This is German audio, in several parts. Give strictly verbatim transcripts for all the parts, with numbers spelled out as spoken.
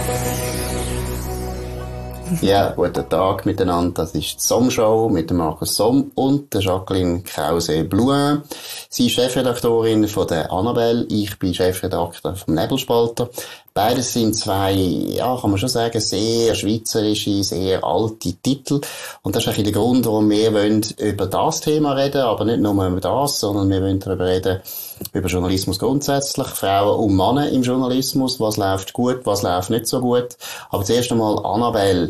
Ja, guten Tag miteinander. Das ist die Somm-Show mit dem Markus Somm und der Jacqueline Krause-Blouin. Sie ist Chefredaktorin von der Annabelle. Ich bin Chefredakteur vom Nebelspalter. Beides sind zwei, ja, kann man schon sagen, sehr schweizerische, sehr alte Titel. Und das ist eigentlich der Grund, warum wir wollen über das Thema reden, aber nicht nur über das, sondern wir wollen darüber reden, über Journalismus grundsätzlich, Frauen und Männer im Journalismus, was läuft gut, was läuft nicht so gut. Aber zuerst einmal Annabelle.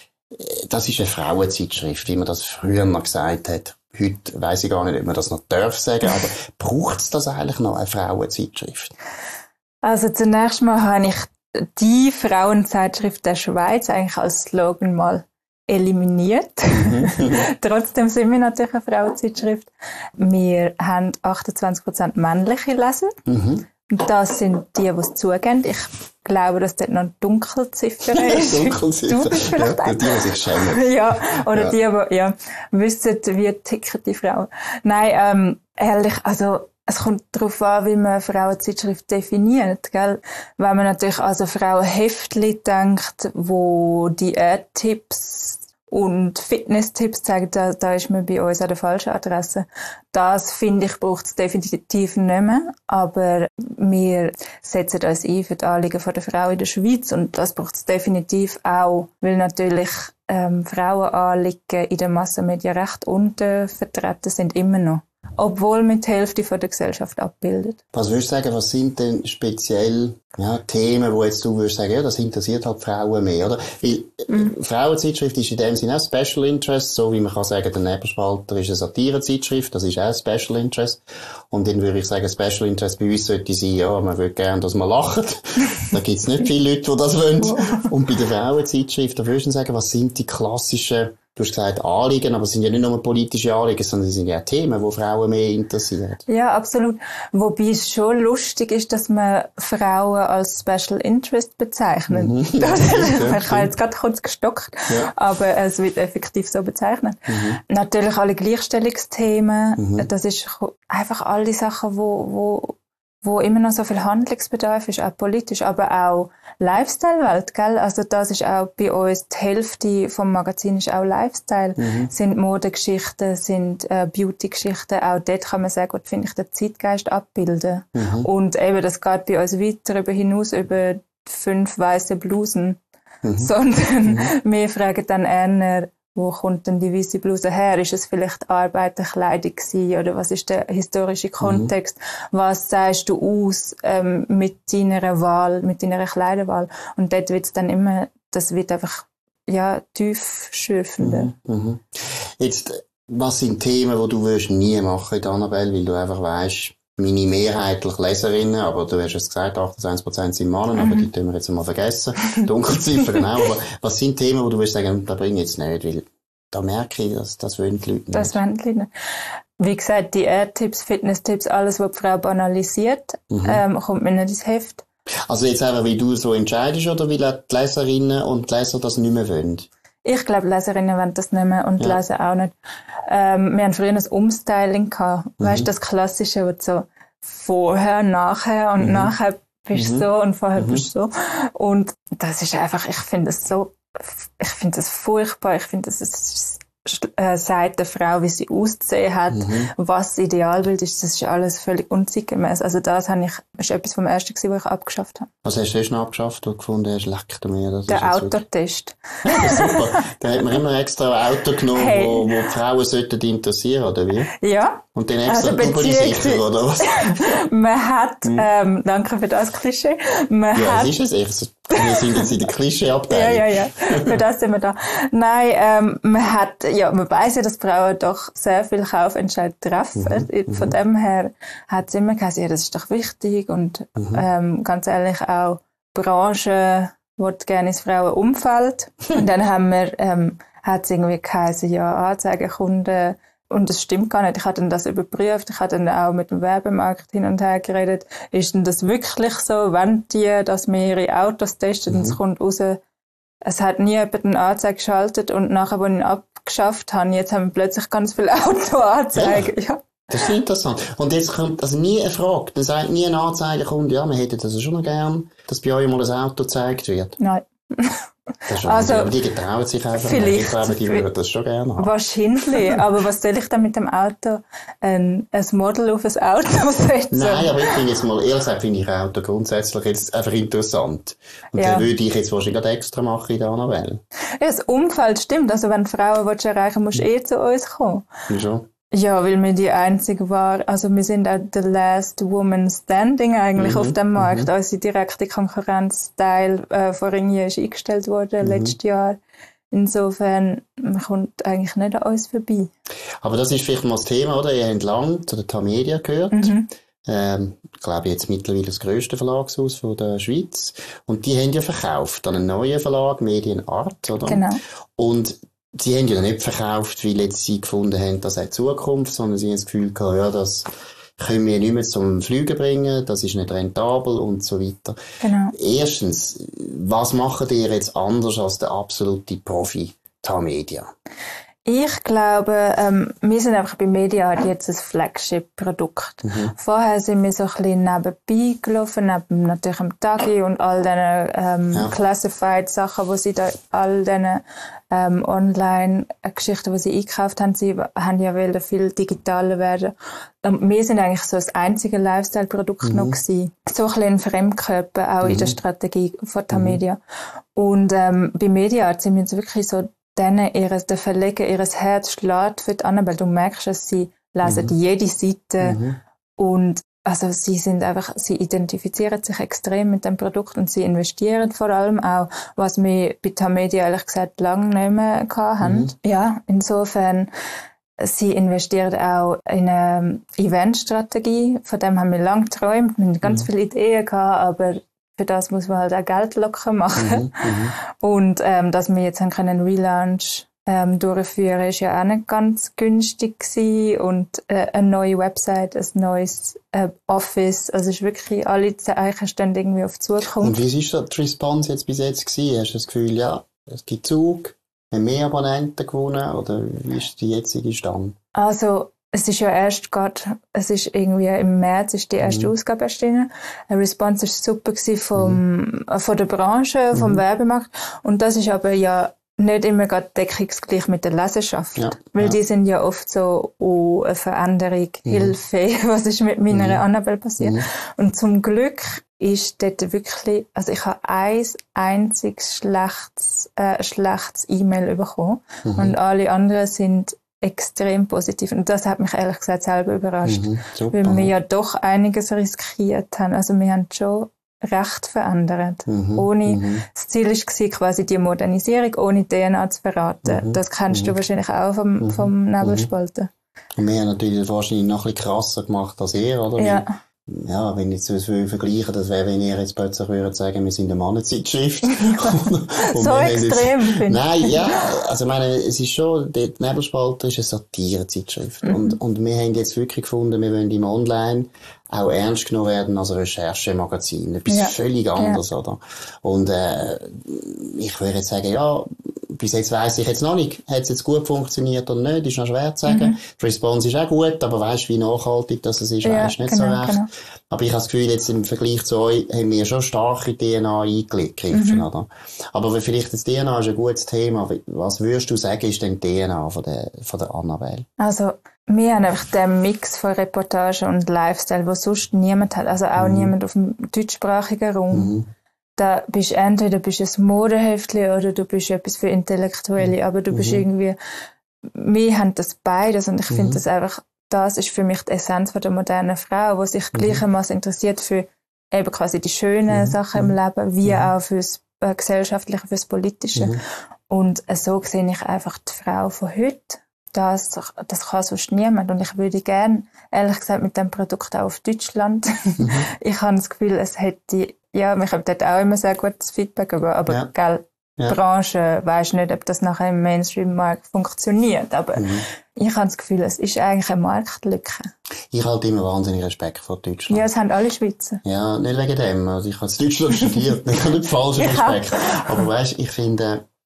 Das ist eine Frauenzeitschrift, wie man das früher mal gesagt hat. Heute weiss ich gar nicht, ob man das noch darf sagen, aber braucht es das eigentlich noch, eine Frauenzeitschrift? Also zunächst mal habe ich die Frauenzeitschrift der Schweiz eigentlich als Slogan mal eliminiert. Mhm. Trotzdem sind wir natürlich eine Frauenzeitschrift. Wir haben achtundzwanzig Prozent männliche Leser. Mhm. Das sind die, die es zugeben. Ich glaube, dass dort noch eine Dunkelziffer ist. Dunkelziffer. Du bist vielleicht ja, die, die sich schämen. Ja, oder ja. die, die ja, wissen, wie ticken die Frauen. Nein, ähm, ehrlich, also es kommt darauf an, wie man eine Frauenzeitschrift definiert, gell? Wenn man natürlich an so Frauenheftli denkt, wo Diättipps und Fitnesstipps zeigen, da, da ist man bei uns an der falschen Adresse. Das, finde ich, braucht es definitiv nicht mehr. Aber wir setzen uns ein für die Anliegen der Frau in der Schweiz und das braucht es definitiv auch, weil natürlich ähm, Frauenanliegen in den Massenmedien recht untervertreten sind, immer noch. Obwohl wir die Hälfte von der Gesellschaft abbildet. Was würdest du sagen, was sind denn speziell ja, Themen, wo jetzt du würdest sagen, ja, das interessiert halt Frauen mehr, oder? Weil mhm. Frauenzeitschrift ist in dem Sinne auch Special Interest, so wie man kann sagen, der Nebelspalter ist eine Satirezeitschrift, das ist auch Special Interest. Und dann würde ich sagen, Special Interest bei uns sollte sein, ja, man würde gerne, dass man lacht. Da gibt's nicht viele Leute, die das wollen. Und bei der Frauenzeitschrift, da würdest du sagen, was sind die klassischen, du hast gesagt Anliegen, aber es sind ja nicht nur politische Anliegen, sondern es sind ja Themen, die Frauen mehr interessieren. Ja, absolut. Wobei es schon lustig ist, dass man Frauen als Special Interest bezeichnet. Mhm. Das, ich habe jetzt gerade kurz gestockt, ja. Aber es wird effektiv so bezeichnet. Mhm. Natürlich alle Gleichstellungsthemen, mhm. das ist einfach all die Sachen, wo, wo wo immer noch so viel Handlungsbedarf ist, auch politisch, aber auch Lifestyle-Welt, gell? Also das ist auch bei uns, die Hälfte vom Magazin ist auch Lifestyle, mhm. sind Modegeschichten, sind äh, Beauty-Geschichten, auch dort kann man sehr gut, finde ich, den Zeitgeist abbilden. Mhm. Und eben, das geht bei uns weit darüber hinaus, über fünf weiße Blusen, mhm. sondern mhm. wir fragen dann eher, wo kommt denn die weiße Bluse her? Ist es vielleicht Arbeiterkleidung gewesen? Oder was ist der historische Kontext? Mhm. Was sagst du aus ähm, mit deiner Wahl, mit deiner Kleiderwahl? Und dort wird es dann immer, das wird einfach ja tiefschürfender. Mhm. Mhm. Jetzt, was sind Themen, die du würdest nie machen in der Annabelle, weil du einfach weisst, meine mehrheitlich Leserinnen, aber du hast es gesagt, achtundzwanzig Prozent sind Männer, mhm. aber die können wir jetzt mal vergessen. Dunkelziffern auch. Aber was sind Themen, wo du würdest sagen, da bringe ich jetzt nicht, weil da merke ich, dass das wollen die Leute nicht. Das wollen die Leute nicht. Wie gesagt, Diättipps, Fitnesstipps, alles, was die Frau banalisiert, mhm. ähm, kommt mir nicht ins Heft. Also jetzt einfach, wie du so entscheidest, oder weil auch die Leserinnen und die Leser das nicht mehr wollen? Ich glaube, Leserinnen wollen das nicht mehr und ja. Leser auch nicht. Ähm, wir haben früher ein Umstyling gehabt. Mhm. Weißt du, das Klassische, wo du so vorher, nachher und mhm. nachher bist du mhm. so und vorher mhm. bist du so. Und das ist einfach, ich finde das so, ich finde das furchtbar. Ich finde, das ist, äh, sagt der Frau, wie sie auszusehen hat, mhm. was das Idealbild ist, das ist alles völlig unzeitgemäß. Also das habe ich, ist etwas vom Ersten gewesen, was ich abgeschafft habe. Was hast du erst noch abgeschafft, wo du gefunden hast, leck du mir? Das der Autotest. Ja, das ist super. Da hat man immer extra ein Auto genommen, hey. wo, wo die Frauen sollten interessieren, oder wie? Ja. Und dann extra also sicher, oder was? Man hat, mhm. ähm, danke für das Klischee, man ja, hat... Ja, ist es echt. Wir sind jetzt in der Klischee-Abteilung. Ja, ja, ja. Für das sind wir da. Nein, ähm, man hat, ja, man weiss ja, dass Frauen doch sehr viel Kaufentscheid treffen. Mhm. Von mhm. dem her hat es immer gesagt, ja, das ist doch wichtig und, mhm. ähm, ganz ehrlich auch Branchen, wo gerne ins Frauenumfeld. Und dann haben wir, ähm, hat es irgendwie geheißen, ja, Anzeigekunden. Und das stimmt gar nicht. Ich habe dann das überprüft. Ich habe dann auch mit dem Werbemarkt hin und her geredet. Ist denn das wirklich so, wenn die, dass wir ihre Autos testen, mhm. und es kommt raus, es hat nie jemand eine Anzeige geschaltet und nachher, als ich ihn abgeschafft habe, jetzt haben wir plötzlich ganz viele Autoanzeigen. Ja. Das ist interessant. Und jetzt kommt also nie eine Frage, dann sagt nie ein Anzeigenkunde, ja, wir hätten das schon noch gern, dass bei euch mal ein Auto gezeigt wird. Nein. Das schon, also, aber die getrauen sich einfach. Vielleicht. Ich glaube, die würden das schon gerne haben. Wahrscheinlich. Aber was soll ich dann mit dem Auto, ein, ein Model auf ein Auto setzen? Nein, aber ich finde jetzt mal, ehrlich gesagt, finde ich Auto grundsätzlich jetzt einfach interessant. Und ja. dann würde ich jetzt wahrscheinlich gerade extra machen in der Annabelle. Ja, das Umfeld stimmt. Also wenn du Frauen willst erreichen, musst du eh zu uns kommen. Wieso? Ja, weil wir die einzige war, also wir sind auch the last woman standing eigentlich mhm, auf dem Markt. Mhm. Unsere direkte Konkurrenz Teil äh, von Ringier ist eingestellt worden mhm. letztes Jahr. Insofern, man kommt eigentlich nicht an uns vorbei. Aber das ist vielleicht mal das Thema, oder? Ihr habt lange zu der Tamedia gehört. Mhm. Ähm, ich glaube jetzt mittlerweile das grösste Verlagshaus von der Schweiz. Und die haben ja verkauft an einen neuen Verlag, Medienart, oder? Genau. Und sie haben ja nicht verkauft, weil jetzt sie gefunden haben, das hat Zukunft, sondern sie haben das Gefühl gehabt, ja, das können wir nicht mehr zum Fliegen bringen, das ist nicht rentabel und so weiter. Genau. Erstens, was macht ihr jetzt anders als der absolute Profi Tamedia? Ich glaube, ähm, wir sind einfach bei Mediart jetzt ein Flagship-Produkt. Mhm. Vorher sind wir so ein bisschen nebenbei gelaufen, neben natürlich dem Tagi und all diesen ähm, ja. Classified-Sachen, wo sie da, all diesen ähm, Online-Geschichten, die sie eingekauft haben, sie haben ja wollen viel digitaler werden. Und wir sind eigentlich so das einzige Lifestyle-Produkt mhm. noch gewesen. So ein bisschen ein Fremdkörper auch mhm. in der Strategie von Tamedia. Mhm. Und ähm, bei Mediart sind wir jetzt wirklich so denen ihres, der Verleger ihres Herz schlägt für die Annabelle. Du merkst, dass sie lesen mhm. jede Seite mhm. und also sie sind einfach, sie identifizieren sich extrem mit dem Produkt und sie investieren vor allem auch, was wir bei Tamedia ehrlich gesagt lange nicht mehr hatten. Mhm. Ja, insofern, sie investieren auch in eine Eventstrategie, von dem haben wir lange geträumt, wir haben ganz mhm. viele Ideen gehabt, aber für das muss man halt auch Geld locker machen. Mhm, und ähm, dass wir jetzt können einen Relaunch ähm, durchführen, ist ja auch nicht ganz günstig gewesen. Und äh, eine neue Website, ein neues äh, Office, also es ist wirklich, alle Zeichen stehen irgendwie auf Zukunft. Und wie ist die Response jetzt bis jetzt gewesen? Hast du das Gefühl, ja, es gibt Zug, haben mehr Abonnenten gewonnen oder wie ist die jetzige Stand? Also es ist ja erst gerade, es ist irgendwie im März ist die erste mhm. Ausgabe erschienen. Die Response war super gewesen vom, mhm. von der Branche, vom mhm. Werbemarkt. Und das ist aber ja nicht immer gerade deckungsgleich mit der Leserschaft. Ja. Weil ja. die sind ja oft so, oh, eine Veränderung, mhm. Hilfe, was ist mit meiner mhm. Annabelle passiert? Mhm. Und zum Glück ist dort wirklich, also ich habe ein einziges schlechtes, äh, schlechtes E-Mail bekommen. Mhm. Und alle anderen sind extrem positiv. Und das hat mich ehrlich gesagt selber überrascht. Mhm, weil wir ja doch einiges riskiert haben. Also wir haben schon recht verändert. Mhm, ohne, mhm. Das Ziel war quasi die Modernisierung, ohne D N A zu verraten. Mhm, das kennst mhm. du wahrscheinlich auch vom, mhm, vom Nebelspalten. Und wir haben natürlich wahrscheinlich noch ein bisschen krasser gemacht als ihr, oder? Ja. Ja, wenn ich es vergleichen, das wäre, wenn ihr jetzt plötzlich würdet sagen, wir sind eine Mannenzeitschrift. So extrem, finde ich. Nein, ja, also ich meine, es ist schon, die Nebelspalter ist eine Satirezeitschrift. Mhm. Und, und wir haben jetzt wirklich gefunden, wir wollen im Online auch ernst genommen werden als Recherchemagazin. Etwas ja. völlig anderes, ja. oder? Und, äh, ich würde jetzt sagen, ja, bis jetzt weiss ich jetzt noch nicht, hat es jetzt gut funktioniert oder nicht, ist noch schwer zu sagen. Mhm. Die Response ist auch gut, aber weisst, wie nachhaltig das ist, ja, weisst nicht genau, so recht. Genau. Aber ich habe das Gefühl, jetzt im Vergleich zu euch haben wir schon starke D N A eingegriffen, mhm. oder? Aber vielleicht das D N A ist ein gutes Thema. Was würdest du sagen, ist denn die D N A von der, von der Annabelle? Also, wir haben einfach den Mix von Reportage und Lifestyle, wo sonst niemand hat, also auch mhm. niemand auf dem deutschsprachigen Raum. Mhm. Da bist entweder bist ein Modeheftli oder du bist etwas für Intellektuelle, aber du bist mhm. irgendwie, wir haben das beides und ich mhm. finde das einfach, das ist für mich die Essenz von der modernen Frau, die sich mhm. gleichermaßen interessiert für eben quasi die schönen mhm. Sachen im Leben, wie mhm. auch fürs äh, Gesellschaftliche, fürs Politische. Mhm. Und äh, so sehe ich einfach die Frau von heute. Das, das kann sonst niemand. Und ich würde gerne, ehrlich gesagt, mit dem Produkt auch auf Deutschland. Mhm. Ich habe das Gefühl, es hätte, ja, wir haben dort auch immer sehr gutes Feedback, aber, aber ja. gell, ja. Branche, weiss nicht, ob das nachher im Mainstream-Markt funktioniert. Aber mhm. ich habe das Gefühl, es ist eigentlich eine Marktlücke. Ich halte immer wahnsinnig Respekt vor Deutschland. Ja, das haben alle Schweizer. Ja, nicht wegen dem. Also ich habe in Deutschland studiert. Ich habe nicht falschen Respekt. Aber weisst, ich finde,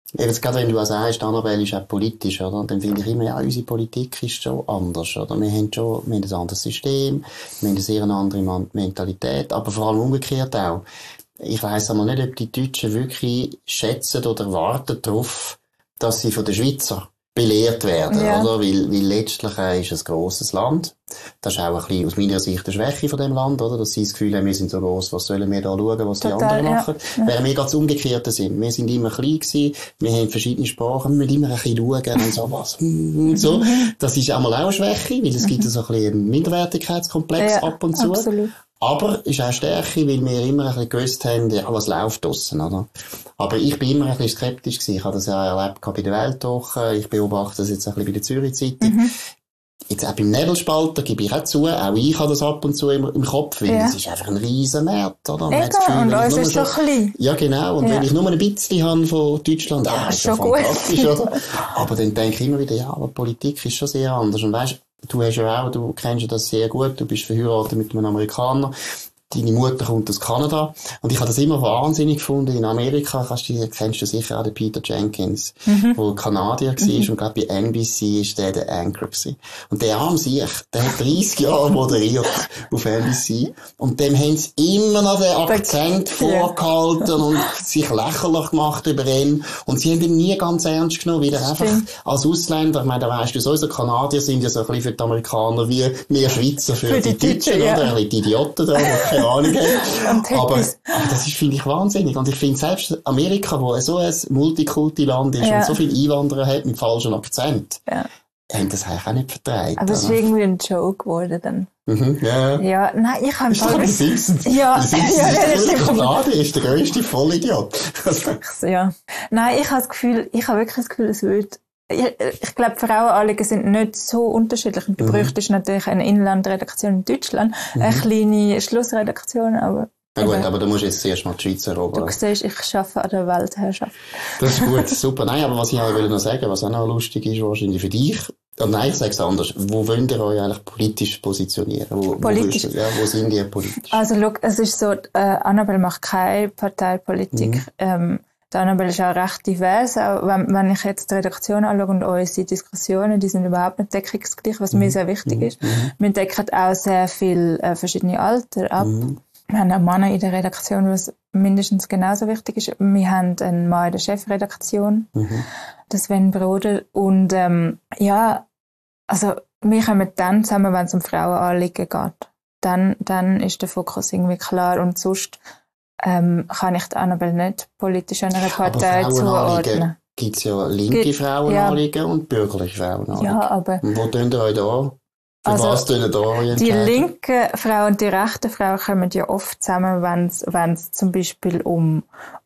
Jetzt gerade wenn du auch sagst, Annabelle ist auch politisch, oder? Dann finde ich immer, ja, unsere Politik ist schon anders, oder? Wir haben schon, wir haben ein anderes System, wir haben eine sehr andere Mentalität, aber vor allem umgekehrt auch. Ich weiss aber nicht, ob die Deutschen wirklich schätzen oder warten darauf, dass sie von den Schweizer belehrt werden, ja. oder? Weil, weil letztlich äh, ist es ein grosses Land. Das ist auch ein bisschen aus meiner Sicht eine Schwäche von dem Land, oder? Dass sie das Gefühl haben, wir sind so gross, was sollen wir da schauen, was Total, die anderen machen? Ja. Während wir ganz umgekehrt sind. Wir sind immer klein gewesen, wir haben verschiedene Sprachen, wir müssen immer ein bisschen schauen und so was. Und so. Das ist einmal auch eine Schwäche, weil es gibt so ein bisschen einen Minderwertigkeitskomplex ja, ab und zu. Absolut. Aber ist auch Stärke, weil wir immer ein bisschen gewusst haben, ja, was läuft draussen, oder? Aber ich bin immer ein bisschen skeptisch gewesen. Ich habe das ja erlebt bei der Weltwoche. Ich beobachte das jetzt ein bisschen bei der Zürich-Zeitung. Mhm. Jetzt auch beim Nebelspalter gebe ich auch zu. Auch ich habe das ab und zu im, im Kopf, weil es ja. ist einfach ein riesen Markt, oder? Ja, Gefühl, und uns ist so klein. Ja, genau. Und ja. wenn ich nur ein bisschen habe von Deutschland, ja, ah, ist schon fantastisch, gut. Oder? Aber dann denke ich immer wieder, ja, aber Politik ist schon sehr anders. Und weißt, du hast ja auch, du kennst ja das sehr gut, du bist verheiratet mit einem Amerikaner, deine Mutter kommt aus Kanada, und ich habe das immer wahnsinnig gefunden, in Amerika, kannst du, kennst du sicher auch den Peter Jenkins, mhm. wo Kanadier war, mhm. und glaube bei N B C ist der der Anchor gewesen. Und der arme Sieg, der hat dreißig Jahre moderiert auf N B C, und dem haben sie immer noch den Akzent vorgehalten und sich lächerlich gemacht über ihn, und sie haben ihn nie ganz ernst genommen, weil er einfach Stimmt. als Ausländer, ich meine, da weisst du sowieso, Kanadier sind ja so ein bisschen für die Amerikaner wie wir Schweizer für, für die, die Deutschen, ja. oder? Die Idioten da, keine Ahnung haben. Aber, aber das ist, finde ich, wahnsinnig. Und ich finde, selbst Amerika, wo so ein Multikulti-Land ist ja. und so viele Einwanderer hat mit falschem Akzent, ja. haben das eigentlich auch nicht vertragen. Aber es ist irgendwie ein Joke geworden dann. Mhm, ja. Ja, nein, ich habe... Ist doch die Simpsons. Ja, die Simpsons ja, ist der Kanadier, ist der grösste Vollidiot. Ja. Nein, ich habe das Gefühl, ich habe wirklich das Gefühl, es würde... Ich, ich glaube, Frauenanliegen sind nicht so unterschiedlich. Und du mhm. bräuchtest natürlich eine Inlandredaktion in Deutschland, mhm. eine kleine Schlussredaktion, aber... Ja gut, aber du musst jetzt zuerst mal die Schweiz erobern. Du siehst, ich arbeite an der Weltherrschaft. Das ist gut, super. Nein, aber was ich auch noch sagen will, was auch noch lustig ist, wahrscheinlich für dich, oh nein, ich sage es anders, wo wollt ihr euch eigentlich politisch positionieren? Wo, politisch? Wo, ja, wo sind ihr politisch? Also, schau, es ist so, äh, Annabelle macht keine Parteipolitik. Mhm. Ähm, Die Annabelle ist auch recht divers. Auch wenn, wenn ich jetzt die Redaktion anschaue und unsere Diskussionen, die sind überhaupt nicht deckungsgleich, was mhm. mir sehr wichtig mhm. ist. Mhm. Wir decken auch sehr viel äh, verschiedene Alter ab. Mhm. Wir haben auch Männer in der Redaktion, was mindestens genauso wichtig ist. Wir haben einen Mann in der Chefredaktion, mhm. das Sven Broder. Und ähm, ja, also wir kommen dann zusammen, wenn es um Frauenanliegen geht. Dann, dann ist der Fokus irgendwie klar. Und sonst ähm, kann ich die Annabelle nicht politisch einer Partei zuordnen. Gibt es ja linke Gibt, Frauenanliegen ja. und bürgerliche Frauenanliegen. Ja, aber... Und wo tun ihr euch da? Für also, was tun ihr da euch die linken Frauen und die rechten Frauen kommen ja oft zusammen, wenn es zum Beispiel um,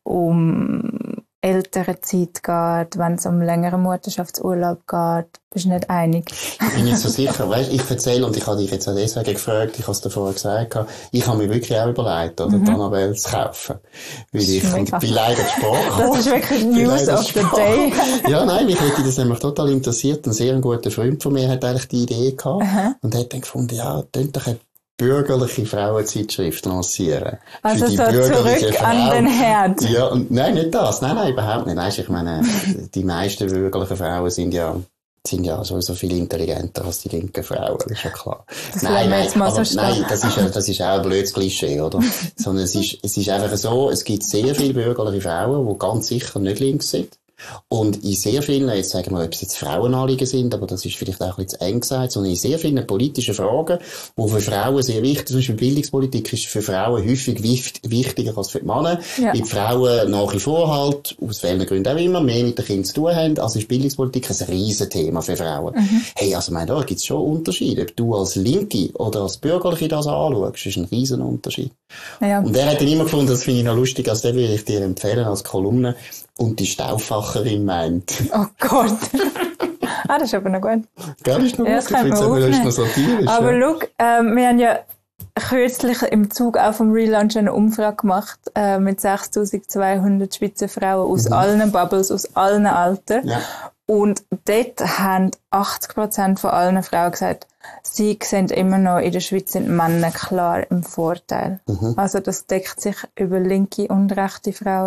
um ältere Zeit geht, wenn es um längeren Mutterschaftsurlaub geht. Bist du nicht einig? Ich bin nicht so sicher. Weißt, ich erzähle, und ich habe dich jetzt auch deswegen gefragt, ich habe es dir vorher gesagt, ich habe mir wirklich auch überlegt, oder, mhm. die Annabelle zu kaufen. Weil ich bin leider Sprache. Das ist wirklich News of the Day. Ja, nein, mich hätte das nämlich total interessiert. Ein sehr guter Freund von mir hat eigentlich die Idee gehabt. Uh-huh. Und hat dann gefunden, ja, könnt doch eine bürgerliche Frauenzeitschrift lancieren. Also so zurück Frau. An den Herd. Ja, und nein, nicht das. Nein, nein, überhaupt nicht. Weißt, ich meine, die meisten bürgerlichen Frauen sind ja, sind ja sowieso viel intelligenter als die linken Frauen, das ist ja klar. Das nein, nein, jetzt mal aber, so nein, das ist, das ist auch ein blödes Klischee, oder? Sondern es ist, es ist einfach so, es gibt sehr viele bürgerliche Frauen, die ganz sicher nicht links sind. Und in sehr vielen, jetzt sagen wir, ob es jetzt Frauenanliegen sind, aber das ist vielleicht auch ein bisschen zu eng gesagt, sondern in sehr vielen politischen Fragen, die für Frauen sehr wichtig sind, zum Beispiel Bildungspolitik ist für Frauen häufig wichtiger als für die Männer, ja. weil die Frauen nach wie vor halt, aus welchen Gründen auch immer, mehr mit den Kindern zu tun haben, also ist Bildungspolitik ein Riesenthema für Frauen. Mhm. Hey, also, mein, da gibt es schon Unterschiede. Ob du als Linke oder als Bürgerliche das anschaust, ist ein Riesenunterschied. Ja. Und der hat dann immer gefunden, das finde ich noch lustig, also den würde ich dir empfehlen als Kolumne, und die Stauffacherin meint. Oh Gott. Ah, das ist aber noch gut. Gell, ist noch ja, gut. Ich finde es aber noch satirisch. Aber ja. schau, äh, wir haben ja kürzlich im Zug auch vom Relaunch eine Umfrage gemacht äh, mit sechstausendzweihundert Schweizer Frauen aus mhm. allen Bubbles, aus allen Altern. Ja. Und dort haben achtzig Prozent von allen Frauen gesagt, sie sehen immer noch, in der Schweiz sind Männer klar im Vorteil. Mhm. Also das deckt sich über linke und rechte Frauen.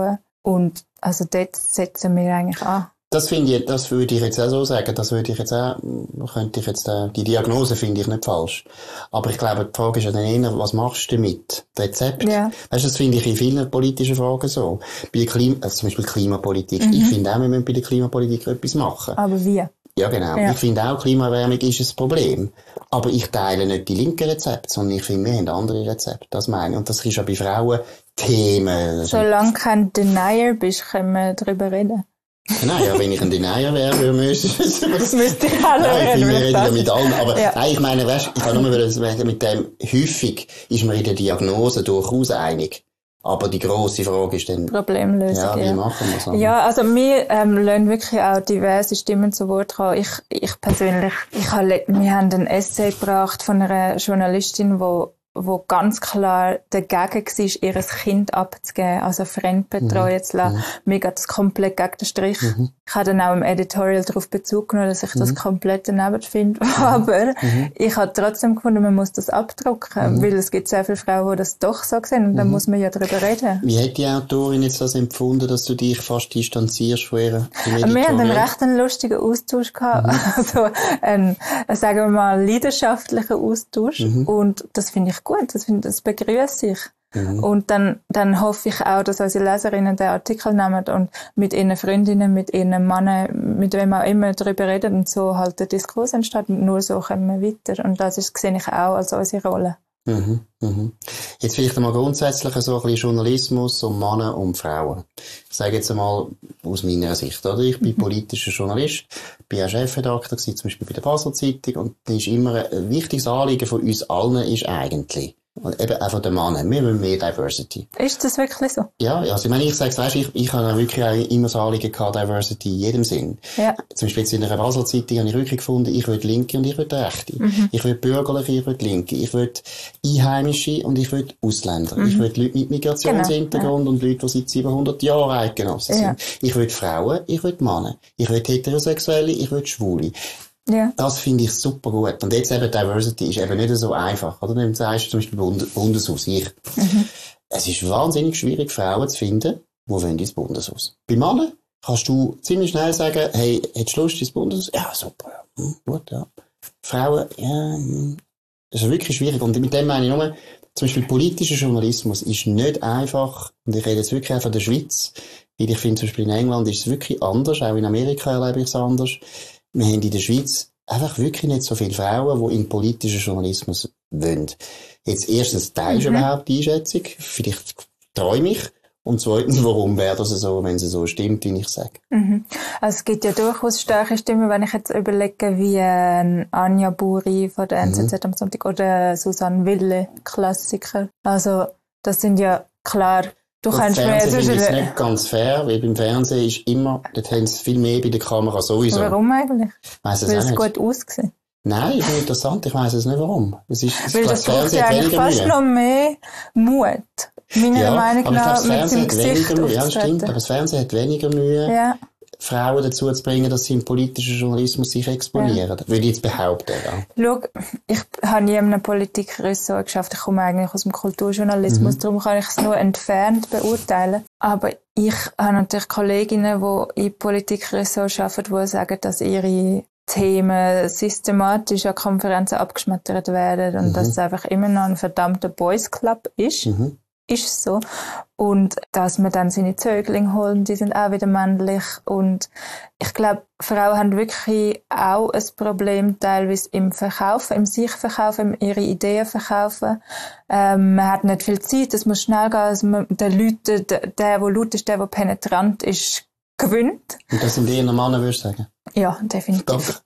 Und also dort setzen wir eigentlich an. Das finde ich, das würde ich jetzt auch so sagen, das würde ich jetzt auch, könnte ich jetzt, die Diagnose finde ich nicht falsch. Aber ich glaube, die Frage ist ja dann eher, was machst du damit? Rezept? Ja. Weißt du, das finde ich in vielen politischen Fragen so. Bei der Klima, also zum Beispiel Klimapolitik. Mhm. Ich finde auch, wir müssen bei der Klimapolitik etwas machen. Aber wie? Ja, genau. Ja. Ich finde auch, Klimaerwärmung ist ein Problem. Aber ich teile nicht die linken Rezepte, sondern ich finde, wir haben andere Rezepte. Das meine ich. Und das ist ja bei Frauen Themen. Solange du kein Denier bist, können wir darüber reden. Nein, ja, wenn ich ein Denier wäre, würde müsste das müsste ich alle nein, reden. Wir reden ja mit allen. Aber ja. nein, ich meine, weißt, ich kann nur sagen, mit dem, häufig ist man in der Diagnose durchaus einig. Aber die grosse Frage ist dann... Problemlösung, ja. Wie ja. machen wir das? Ja, also wir ähm, lassen wirklich auch diverse Stimmen zu Wort kommen. Ich, ich persönlich, ich habe, wir haben ein Essay gebracht von einer Journalistin, die wo ganz klar dagegen war, ihr Kind abzugeben, also fremdbetreuen mhm. zu lassen. Mhm. Mir geht das komplett gegen den Strich. Mhm. Ich habe dann auch im Editorial darauf Bezug genommen, dass ich mhm. das komplett daneben finde. Mhm. Aber mhm. ich habe trotzdem gefunden, man muss das abdrucken, mhm. weil es gibt sehr viele Frauen, die das doch so sehen und mhm. dann muss man ja darüber reden. Wie hat die Autorin jetzt das empfunden, dass du dich fast distanzierst von ihr? Wir haben einen recht einen lustigen Austausch gehabt. Mhm. Also einen, sagen wir mal, leidenschaftlichen Austausch. Mhm. Und das finde ich gut, das, find, das begrüße ich. Mhm. Und dann, dann hoffe ich auch, dass unsere Leserinnen den Artikel nehmen und mit ihren Freundinnen, mit ihren Männern, mit wem auch immer darüber reden und so halt der Diskurs entsteht und nur so kommen wir weiter. Und das ist, sehe ich auch als unsere Rolle. Mhm, mhm. Jetzt vielleicht einmal grundsätzlich so ein bisschen Journalismus um Männer und Frauen. Ich sage jetzt einmal aus meiner Sicht, oder? Ich bin mhm. politischer Journalist, bin auch Chefredakteur gewesen, zum Beispiel bei der Basel Zeitung, und das ist immer ein wichtiges Anliegen von uns allen ist eigentlich, und eben auch von den Männern, wir wollen mehr Diversity. Ist das wirklich so? Ja, also ich meine, ich sage es, weißt, ich, ich habe wirklich auch immer das Anliegen gehabt, Diversity in jedem Sinn. Ja. Zum Beispiel jetzt in der Basel Zeitung habe ich wirklich gefunden, ich will Linke und ich will Rechte. Mhm. Ich will Bürgerliche, ich will Linke. Ich will Einheimische und ich will Ausländer. Mhm. Ich will Leute mit Migrationshintergrund genau. und Leute, die seit siebenhundert Jahren Eidgenossen sind. Ja. Ich will Frauen, ich will Männer. Ich will Heterosexuelle, ich will Schwule. Ja. Das finde ich super gut. Und jetzt eben Diversity ist eben nicht so einfach. Oder? Wenn du sagst, zum Beispiel Bund- Bundeshaus, ich. Mhm. Es ist wahnsinnig schwierig, Frauen zu finden, die wollen ins Bundeshaus. Bei Männern kannst du ziemlich schnell sagen, hey, hättest du Lust ins Bundeshaus? Ja, super, ja. Hm, gut, ja. Frauen, ja, hm. Das ist wirklich schwierig. Und mit dem meine ich nur, zum Beispiel politischer Journalismus ist nicht einfach, und ich rede jetzt wirklich auch von der Schweiz, weil ich finde, zum Beispiel in England ist es wirklich anders, auch in Amerika erlebe ich es anders. Wir haben in der Schweiz einfach wirklich nicht so viele Frauen, die in politischen Journalismus wollen. Jetzt erstens, teilst du mhm. überhaupt die Einschätzung? Vielleicht träume ich. Und zweitens, warum wäre das so, wenn es so stimmt, wie ich sage? Mhm. Also es gibt ja durchaus starke Stimmen, wenn ich jetzt überlege, wie äh, Anja Buri von der N Z Z mhm. am Sonntag oder Susanne Wille, Klassiker. Also das sind ja klar... Du das kannst Fernsehen finde ich nicht ganz fair, weil beim Fernsehen ist immer, dort haben sie viel mehr bei der Kamera sowieso. Warum eigentlich? Weiss es weil es nicht. Gut ausgesehen. Nein, ist interessant, ich weiss es nicht warum. Es ist, weil das braucht ja eigentlich fast Mühe. Noch mehr Mut. Meiner ja, Meinung nach mit dem Gesicht weniger Mühe. Ja, stimmt, aber das Fernsehen hat weniger Mühe. Ja. Frauen dazu zu bringen, dass sie im politischen Journalismus sich exponieren. Ja. Würde ich jetzt behaupten. Ja. Schau, ich habe nie in einem Politikressort geschafft. Ich komme eigentlich aus dem Kulturjournalismus. Mhm. Darum kann ich es nur entfernt beurteilen. Aber ich habe natürlich Kolleginnen, die in Politikressort arbeiten, die sagen, dass ihre Themen systematisch an Konferenzen abgeschmettert werden und mhm. dass es einfach immer noch ein verdammter Boys Club ist. Mhm. Ist so. Und dass man dann seine Zöglinge holen, die sind auch wieder männlich. Und ich glaube, Frauen haben wirklich auch ein Problem teilweise im Verkaufen, im sich verkaufen, im ihre Ideen verkaufen. Ähm, man hat nicht viel Zeit, es muss schnell gehen. Also man, der Leute, der, der, der laut ist, der, der penetrant ist, gewinnt. Und das sind eher Männer, würdest du sagen? Ja, definitiv.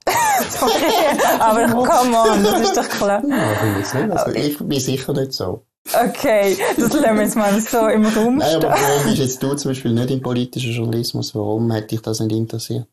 Okay. Aber come on, das ist doch klar. Ja, ich jetzt nicht. Also, ich bin sicher nicht so. Okay, das lassen wir jetzt mal so im Raum Nein, aber warum bist jetzt du zum Beispiel nicht im politischen Journalismus? Warum hat dich das nicht interessiert?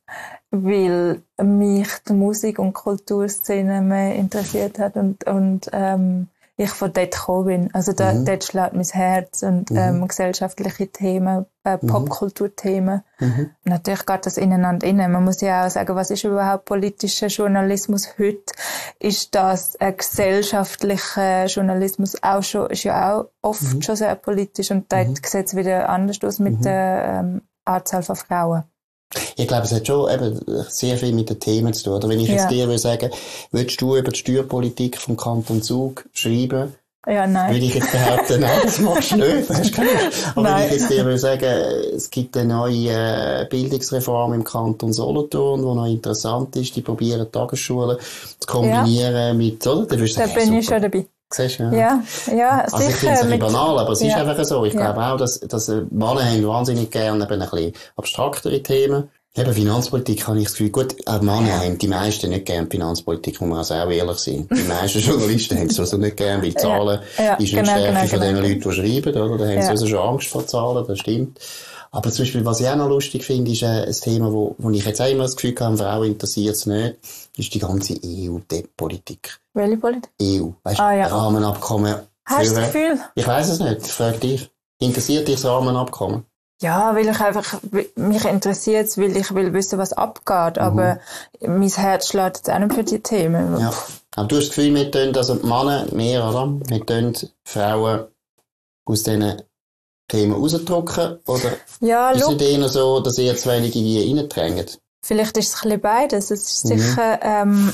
Weil mich die Musik- und Kulturszene mehr interessiert hat und, und ähm, ich von dort gekommen bin. Also da, mhm. dort schlägt mein Herz und mhm. ähm, gesellschaftliche Themen, äh, Popkulturthemen. Mhm. Natürlich geht das ineinander rein. Man muss ja auch sagen, was ist überhaupt politischer Journalismus heute? Ist das ein gesellschaftlicher Journalismus auch schon, ist ja auch oft mhm. schon sehr politisch und dort mhm. sieht es wieder anders aus mit mhm. der ähm, Anzahl von Frauen. Ich glaube, es hat schon eben sehr viel mit den Themen zu tun. Oder wenn ich jetzt ja. dir würde sagen, willst du über die Steuerpolitik vom Kanton Zug schreiben? Ja, nein. Würde ich jetzt behaupten, nein, das machst du nicht. Das ist Aber nein. wenn ich jetzt dir würde sagen, es gibt eine neue Bildungsreform im Kanton Solothurn, die noch interessant ist, die probieren Tagesschulen zu kombinieren ja. mit, oder? Dann würdest du sagen, da bin hey, ich schon dabei. Siehst du, ja. Ja, ja, also sicher. Ich finde es ein bisschen banal, aber es ja. ist einfach so. Ich ja. glaube auch, dass, dass Männer haben wahnsinnig gerne eben ein bisschen abstraktere Themen. Eben Finanzpolitik habe ich das Gefühl, gut, auch Männer haben die meisten nicht gerne Finanzpolitik, muss man also auch ehrlich sein. Die meisten Journalisten haben es also nicht gerne, weil Zahlen ja. Ja, ist nicht genau, Stärke genau, von genau. den Leuten, die schreiben, oder? Da haben ja. sie also schon Angst vor Zahlen, das stimmt. Aber zum Beispiel, was ich auch noch lustig finde, ist äh, ein Thema, wo, wo ich jetzt auch immer das Gefühl habe, Frauen interessiert es nicht, ist die ganze E U-Politik. Welche Politik? E U. Weißt du, ah, ja. Rahmenabkommen. Hast du das Gefühl? Ich weiss es nicht, ich frage dich. Interessiert dich das Rahmenabkommen? Ja, weil ich einfach, mich interessiert es, weil ich will wissen, was abgeht. Mhm. Aber mein Herz schlägt jetzt auch nicht für die Themen. Ja. Aber du hast das Gefühl, wir tun, also die Männer mehr, oder? Wir tun Frauen aus diesen Themen rausdrücken? Oder ja, ist es eher so, dass ihr zu wenig in die reindrängt? Vielleicht ist es ein bisschen beides. Es ist mhm. sicher, ähm,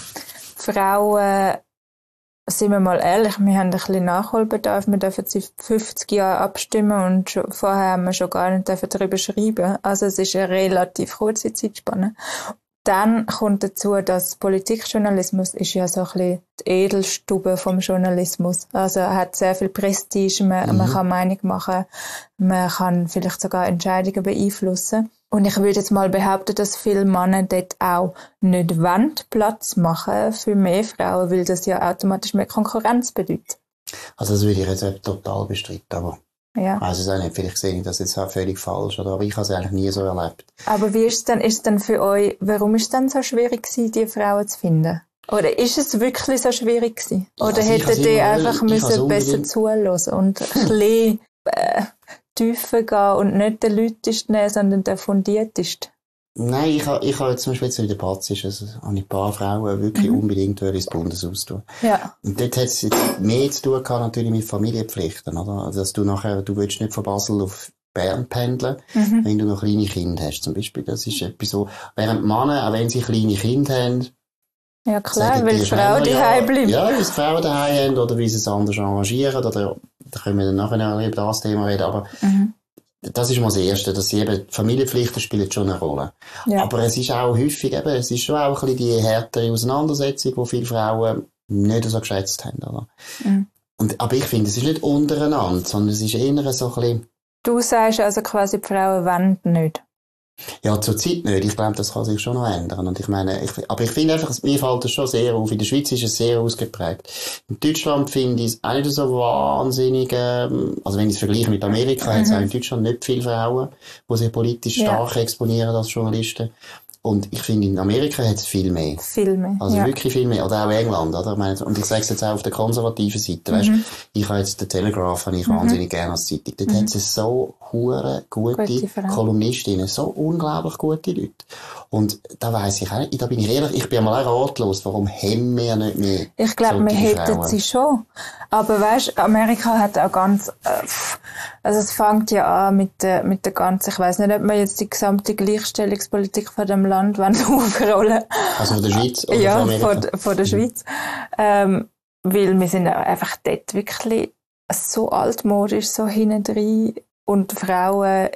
Frauen, sind wir mal ehrlich, wir haben ein bisschen Nachholbedarf. Wir dürfen seit fünfzig Jahren abstimmen und schon, vorher haben wir schon gar nicht darüber schreiben. Also es ist eine relativ kurze Zeitspanne. Dann kommt dazu, dass Politikjournalismus ist ja so ein bisschen die Edelstube vom Journalismus. Also er hat sehr viel Prestige, man, mhm. man kann Meinung machen, man kann vielleicht sogar Entscheidungen beeinflussen. Und ich würde jetzt mal behaupten, dass viele Männer dort auch nicht wollen Platz machen für mehr Frauen, weil das ja automatisch mehr Konkurrenz bedeutet. Also das würde ich jetzt total bestreiten, aber ja. ich weiss es auch nicht, vielleicht sehe ich das jetzt auch völlig falsch, oder? Aber ich habe es eigentlich nie so erlebt. Aber wie ist es denn, ist es denn für euch, warum ist es denn so schwierig gewesen, die Frauen zu finden? Oder ist es wirklich so schwierig gewesen? Oder also hättet ihr einfach müssen besser zuhören und ein bisschen äh, tiefer gehen und nicht den Leutesten nehmen, sondern den fundiertesten? Nein, ich habe ich ha zum Beispiel jetzt in der Batz, also habe ich ein paar Frauen wirklich mhm. unbedingt ins Bundeshaus tun. Ja. Und dort hat es jetzt mehr zu tun gehabt, natürlich mit Familienpflichten, oder? Also, dass du nachher, du willst nicht von Basel auf Bern pendeln, mhm. wenn du noch kleine Kinder hast, zum Beispiel. Das ist etwas so, während Männer, auch wenn sie kleine Kinder haben, ja klar, weil die Frauen daheim bleiben. Ja, weil die Frauen daheim haben, oder weil sie es anders arrangieren, oder, da können wir dann nachher noch über das Thema reden, aber, mhm. das ist mal das Erste, dass sie eben, Familienpflichten spielen schon eine Rolle. Ja. Aber es ist auch häufig eben, es ist schon auch ein bisschen die härtere Auseinandersetzung, die viele Frauen nicht so geschätzt haben, oder? Mhm. Und, aber ich finde, es ist nicht untereinander, sondern es ist eher so ein bisschen... Du sagst also quasi, die Frauen wollen nicht. Ja, zur Zeit nicht. Ich glaube, das kann sich schon noch ändern. Und ich meine, ich, aber ich finde einfach, mir fällt das schon sehr auf. In der Schweiz ist es sehr ausgeprägt. In Deutschland finde ich es auch nicht so wahnsinnig, ähm, also wenn ich es vergleiche mit Amerika, mhm. hat es auch in Deutschland nicht viele Frauen, die sich politisch ja. stark exponieren als Journalisten. Und ich finde, in Amerika hat es viel mehr. Viel mehr, Also ja. wirklich viel mehr. Oder auch England, oder? Ich meine, und ich sage es jetzt auch auf der konservativen Seite, mhm. weißt? Ich habe jetzt den Telegraph, habe ich mhm. wahnsinnig gerne als Zeitung. Dort mhm. hat es so hure gute, gute Kolumnistinnen, so unglaublich gute Leute. Und da weiss ich auch nicht, da bin ich ehrlich, ich bin mal auch ratlos, warum haben wir nicht mehr Ich glaube, wir hätten sie schon. Aber weißt, Amerika hat auch ganz, äh, also es fängt ja an mit der, mit der ganzen, ich weiss nicht, ob man jetzt die gesamte Gleichstellungspolitik von dem Land aufrollen. Also von der Schweiz oder ja, von Amerika? Ja, von, von der Schweiz. Ähm, weil wir sind einfach dort wirklich so altmodisch, so hintendrein. Und Frauen,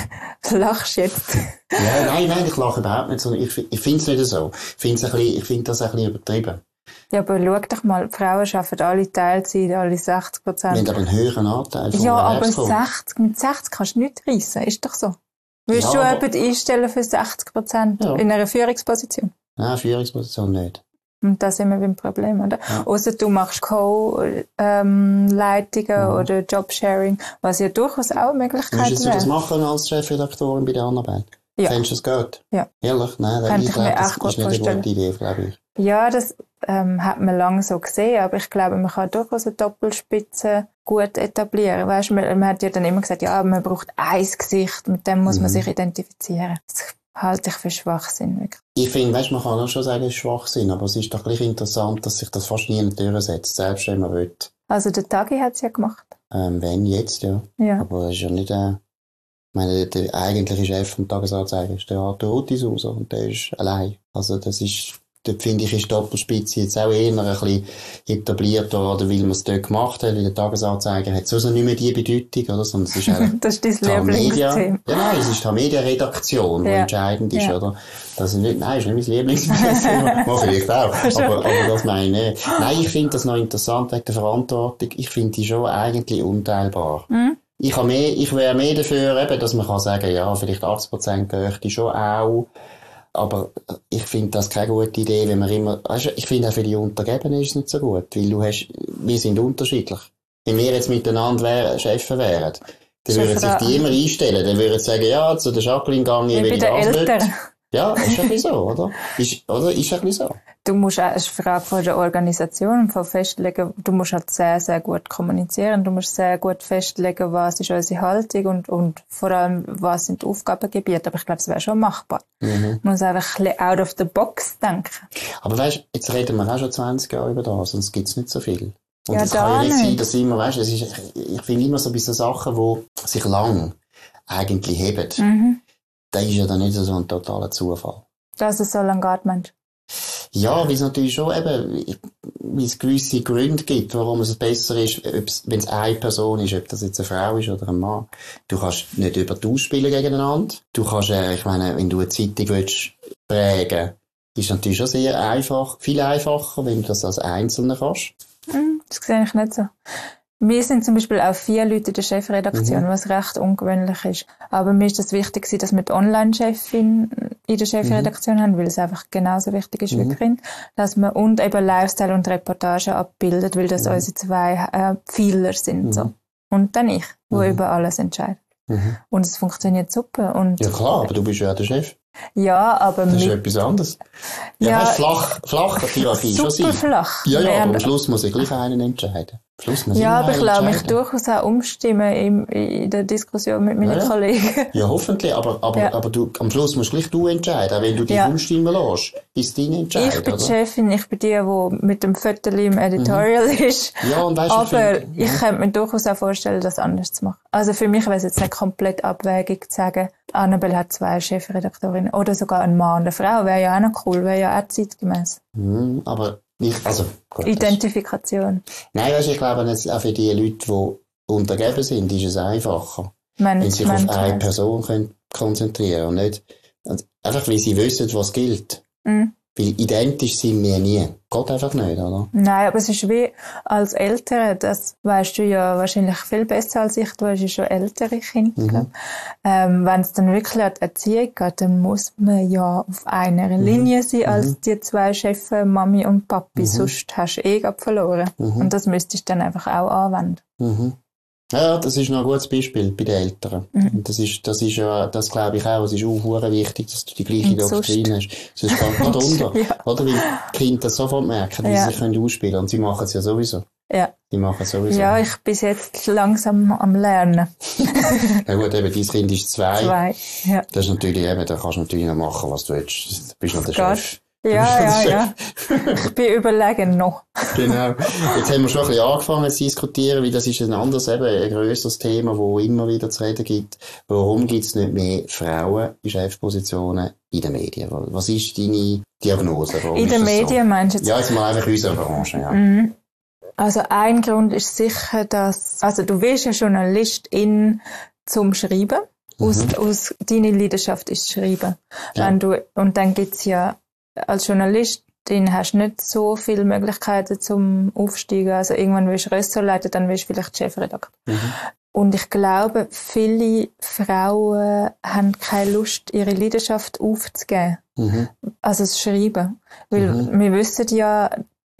lachst jetzt? Ja, nein, nein, ich lache überhaupt nicht. Ich, ich finde es nicht so. Ich finde ich find das ein bisschen übertrieben. Ja, aber schau doch mal, die Frauen arbeiten alle Teilzeit, alle sechzig Prozent. Wir haben aber einen höheren Anteil von Ja, aber sechzig, mit sechzig kannst du nichts reissen, ist doch so. Willst ja, du jemanden einstellen für sechzig Prozent ja. in einer Führungsposition? Nein, Führungsposition nicht. Und da sind wir beim Problem, oder? Ja. Ausser du machst Co-Leitungen ähm, mhm. oder Jobsharing, was ja durchaus auch Möglichkeiten wäre. Würdest du das machen als Chefredaktorin bei der Anarbeit? Ja. Findest du das gut? Ja. Ehrlich? Nein, Könnte ich ich glaube, mir das echt gut ist nicht eine vorstellen. gute Idee, glaube ich. Ja, das ähm, hat man lange so gesehen, aber ich glaube, man kann durchaus eine Doppelspitze gut etablieren. Weißt, man, man hat ja dann immer gesagt, ja, man braucht ein Gesicht, mit dem muss man Mhm. sich identifizieren. Das halte ich für Schwachsinn. Wirklich. Ich finde, weißt, man kann auch schon sagen, es ist Schwachsinn, aber es ist doch gleich interessant, dass sich das fast niemand durchsetzt, selbst wenn man will. Also der Tagi hat es ja gemacht. Ähm, wenn jetzt, ja. Ja. Aber es ist ja nicht, äh, ich meine, der, der eigentliche Chef vom Tagesanzeiger ist der Arthur Ottisuser und der ist allein. Also das ist, dort finde ich, ist die Doppelspitze jetzt auch eher ein bisschen etabliert worden, weil man es dort gemacht hat, weil der Tagesanzeiger hat sowieso nicht mehr die Bedeutung, oder? Sondern es ist auch Das ist die dein Media, Lieblingsthema. ja, nein, es ist die Medienredaktion, die Ja. entscheidend ist, Ja. oder? Das ist nicht, nein, ist nicht mein Lieblingsthema. Mal vielleicht auch. Aber, aber das meine ich nicht. Nein, ich finde das noch interessant wegen der Verantwortung. Ich finde die schon eigentlich unteilbar. Mhm. Ich, habe mehr, ich wäre mehr dafür, eben, dass man kann sagen, ja, vielleicht achtzig Prozent gehört die schon auch. Aber ich finde das keine gute Idee, wenn man immer, weißt du, ich finde auch für die Untergebenen ist es nicht so gut, weil du hast, wir sind unterschiedlich. Wenn wir jetzt miteinander wär, Chefs wären, dann würden sich die immer einstellen, dann würden sie sagen, ja, zu der Jacqueline gehe ich, Wie bei wenn ich den das will. Eltern. Ja, ist ein bisschen so, oder? Ist, oder? Ist ein bisschen so. Du musst auch, es ist eine Frage von der Organisation und von festlegen, du musst halt sehr, sehr gut kommunizieren, du musst sehr gut festlegen, was ist unsere Haltung und, und vor allem, was sind die Aufgabengebiete. Aber ich glaube, es wäre schon machbar. Mhm. Man muss einfach ein bisschen out of the box denken. Aber weißt, jetzt reden wir auch schon zwanzig Jahre über das, sonst gibt's nicht so viel. Und Ja, es da kann ja nicht sein, nicht. dass immer, weißt, es ist, ich finde immer so bei so Sachen, die sich lang eigentlich heben, Mhm. da ist ja dann nicht so ein totaler Zufall. Dass es so lange geht, Mensch. Ja, weil es natürlich schon eben, weil es gewisse Gründe gibt, warum es besser ist, wenn es eine Person ist, ob das jetzt eine Frau ist oder ein Mann. Du kannst nicht über die ausspielen gegeneinander. Du kannst, äh, ich meine, wenn du eine Zeitung willst prägen, ist natürlich schon sehr einfach, viel einfacher, wenn du das als Einzelner kannst. Mhm, das sehe ich nicht so. Wir sind zum Beispiel auch vier Leute in der Chefredaktion, Mhm. was recht ungewöhnlich ist. Aber mir ist das wichtig gewesen, dass wir die Online-Chefin in der Chefredaktion haben, weil es einfach genauso wichtig ist wie Mhm. die Kinder. Dass man, und eben Lifestyle und Reportage abbildet, weil das Mhm. unsere zwei äh, Pfeiler sind. Mhm. So. Und dann ich, wo Mhm. über alles entscheidet. Mhm. Und es funktioniert super. Und Ja klar, aber du bist ja der Chef. ja, aber Das ist mit, etwas anderes. Ja, Ja, weißt, flach, flache Hierarchie schon super sein. flach. Ja, ja, aber Während- am Schluss muss ich gleich einen entscheiden. Am Schluss muss ja, immer aber ich einer lasse mich entscheiden. durchaus auch umstimmen in, in der Diskussion mit meinen Ja, ja. Kollegen. Ja, hoffentlich, aber, aber, Ja. aber du, am Schluss musst gleich du entscheiden, auch wenn du dich Ja. umstimmen lässt. Ist dein Entscheid, Ich bin oder? die Chefin, ich bin die, die mit dem Viertel im Editorial ist. Ja, und weißt du, ich Aber finde- ich könnte mir durchaus auch vorstellen, das anders zu machen. Also für mich wäre es jetzt nicht komplett abwegig zu sagen, Annabelle hat zwei Chefredaktorinnen oder sogar ein Mann und eine Frau. Wäre ja auch noch cool, wäre ja auch zeitgemäß. Hm, aber ich, also, gut, das- Identifikation. Nein, weißt du, ich glaube, jetzt auch für die Leute, die untergeben sind, ist es einfacher, wenn sie sich auf Management. eine Person können konzentrieren und nicht, und einfach weil sie wissen, was gilt. Mhm. Weil identisch sind wir nie. Geht einfach nicht, oder? Nein, aber es ist wie als Eltern, das weißt du ja wahrscheinlich viel besser als ich, du hast ja schon ältere Kinder. Mhm. glaub. Ähm, wenn es dann wirklich an die Erziehung geht, dann muss man ja auf einer Linie sein als die zwei Chefs, Mami und Papi, sonst hast du eh grad verloren. Und das müsstest du dann einfach auch anwenden. Mhm. Ja, das ist noch ein gutes Beispiel bei den Eltern. Und das ist, das ist ja, das glaube ich auch, es ist auch hure wichtig, dass du die gleiche Und sonst- Doktrin hast. Sonst geht man drunter. Ja. Oder? Weil die Kinder das sofort merken, wie Ja. sie sich können ausspielen. Und sie machen es ja sowieso. Ja. Die machen es sowieso. Ja, ich bin jetzt langsam am Lernen. Ja gut, eben, dein Kind ist zwei. Zwei. Ja. Das ist natürlich eben, da kannst du natürlich noch machen, was du willst. Du bist noch der Gott. Chef. Ja, ja, ja. Ich bin überlegen noch. Genau. Jetzt haben wir schon ein bisschen angefangen zu diskutieren, weil das ist ein anderes, eben, ein grösseres Thema, wo immer wieder zu reden gibt. Warum gibt es nicht mehr Frauen in Chefpositionen in den Medien? Was ist deine Diagnose? Warum In ist den das Medien meinst du jetzt? So? Ja, jetzt mal einfach in unserer Branche, ja. Mhm. Also ein Grund ist sicher, dass, also du wirst ja Journalistin zum Schreiben. Aus, aus, deine Leidenschaft ist Schreiben. Ja. Wenn du, und dann gibt's ja, als Journalistin hast du nicht so viele Möglichkeiten zum Aufsteigen. Also irgendwann willst du Ressort leiten, dann willst du vielleicht Chefredakteur. Und ich glaube, viele Frauen haben keine Lust, ihre Leidenschaft aufzugeben. Mhm. Also das Schreiben. Weil wir wissen ja,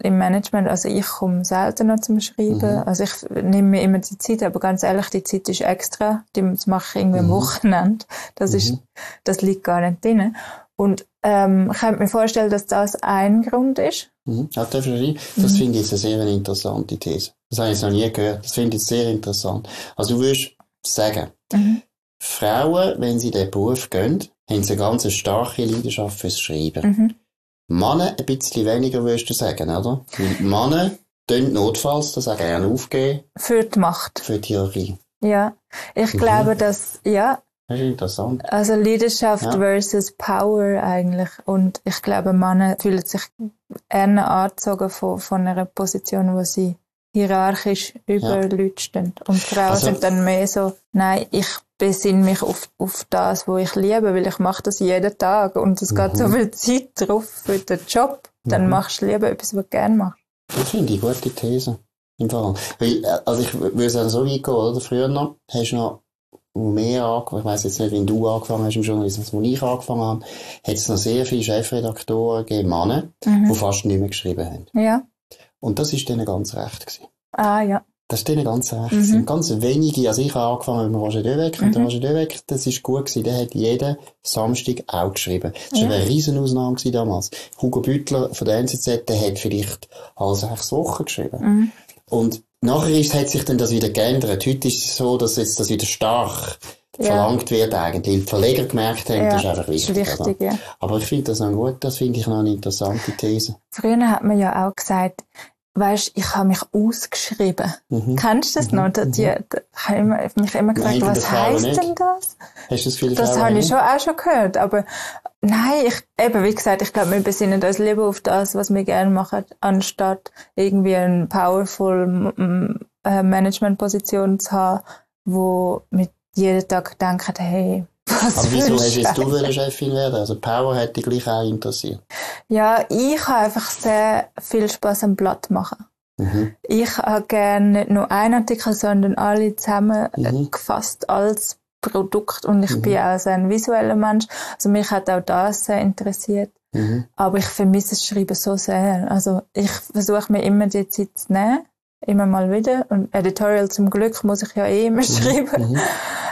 im Management, also ich komme selten noch zum Schreiben. Mhm. Also ich nehme mir immer die Zeit, aber ganz ehrlich, die Zeit ist extra. Das mache ich irgendwie am mhm. Wochenende. Das mhm. ist, das liegt gar nicht drin. Und ähm, ich könnte mir vorstellen, dass das ein Grund ist. Mhm. Ja, das mhm. finde ich jetzt eine sehr interessante These. Das habe ich noch nie gehört. Das finde ich sehr interessant. Also du würdest sagen, mhm. Frauen, wenn sie in diesen Beruf gehen, haben sie eine ganz starke Leidenschaft fürs Schreiben. Mhm. Männer ein bisschen weniger, würdest du sagen, oder? Weil Männer tun notfalls das auch gerne aufgeben. Für die Macht. Für die Theorie. Ja. Ich mhm. glaube, dass, ja. Das ist interessant. Also Leidenschaft ja. versus Power eigentlich. Und ich glaube, Männer fühlen sich eher angezogen von, von einer Position, wo sie hierarchisch über ja. Leute stehen. Und Frauen also, sind dann mehr so, nein, ich besinne mich auf, auf das, was ich liebe, weil ich mache das jeden Tag und es mhm. geht so viel Zeit drauf für den Job. Dann mhm. machst du lieber etwas, was du gerne machst. Das finde ich eine gute These. Im Fall. Weil, also ich würde sagen, so weit gehen, oder? Früher noch, hast du noch mehr angefangen, ich weiss jetzt nicht, wenn du angefangen hast im Journalismus, wo ich angefangen habe, hat es noch sehr viele Chefredaktoren gegeben, Männer, mhm. die fast nicht mehr geschrieben haben. Ja. Und das ist denen ganz recht gewesen. Ah, ja. Das ist denen ganz recht gewesen. Mhm. Ganz wenige, also ich habe angefangen mit Roger Döweck, mhm. und Roger Döweck, das ist gut gewesen, der hat jeden Samstag auch geschrieben. Das war ja. eine riesen Ausnahme gewesen damals. Hugo Büttler von der N Z Z, der hat vielleicht alle sechs Wochen geschrieben. Mhm. Und nachher ist, hat sich dann das wieder geändert. Heute ist es so, dass jetzt das wieder stark ja. verlangt wird eigentlich. Die Verleger gemerkt haben, ja, das ist einfach wichtig. Ist wichtig ja. Aber ich finde das noch gut, das finde ich noch eine interessante These. Früher hat man ja auch gesagt, weisst, ich habe mich ausgeschrieben. Mhm. Kennst du das mhm. noch? Die, die, ich habe immer, mich immer gefragt, nein, was heisst denn das? Hast du das viele Das habe ich schon auch schon gehört, aber nein, ich, eben, wie gesagt, ich glaube, wir besinnen uns lieber auf das, was wir gerne machen, anstatt irgendwie eine powerful äh, Management-Position zu haben, wo mit jeden Tag denken, hey, was aber wieso hast jetzt du wollen Chefin werden? Also Power hätte dich gleich auch interessiert. Ja, ich habe einfach sehr viel Spass am Blatt machen. Mhm. Ich habe gerne nicht nur einen Artikel, sondern alle zusammengefasst mhm. als Produkt. Und ich mhm. bin auch so ein visueller Mensch. Also mich hat auch das sehr interessiert. Mhm. Aber ich vermisse das Schreiben so sehr. Also ich versuche mir immer die Zeit zu nehmen. Immer mal wieder. Und Editorial zum Glück muss ich ja eh immer schreiben. Mhm.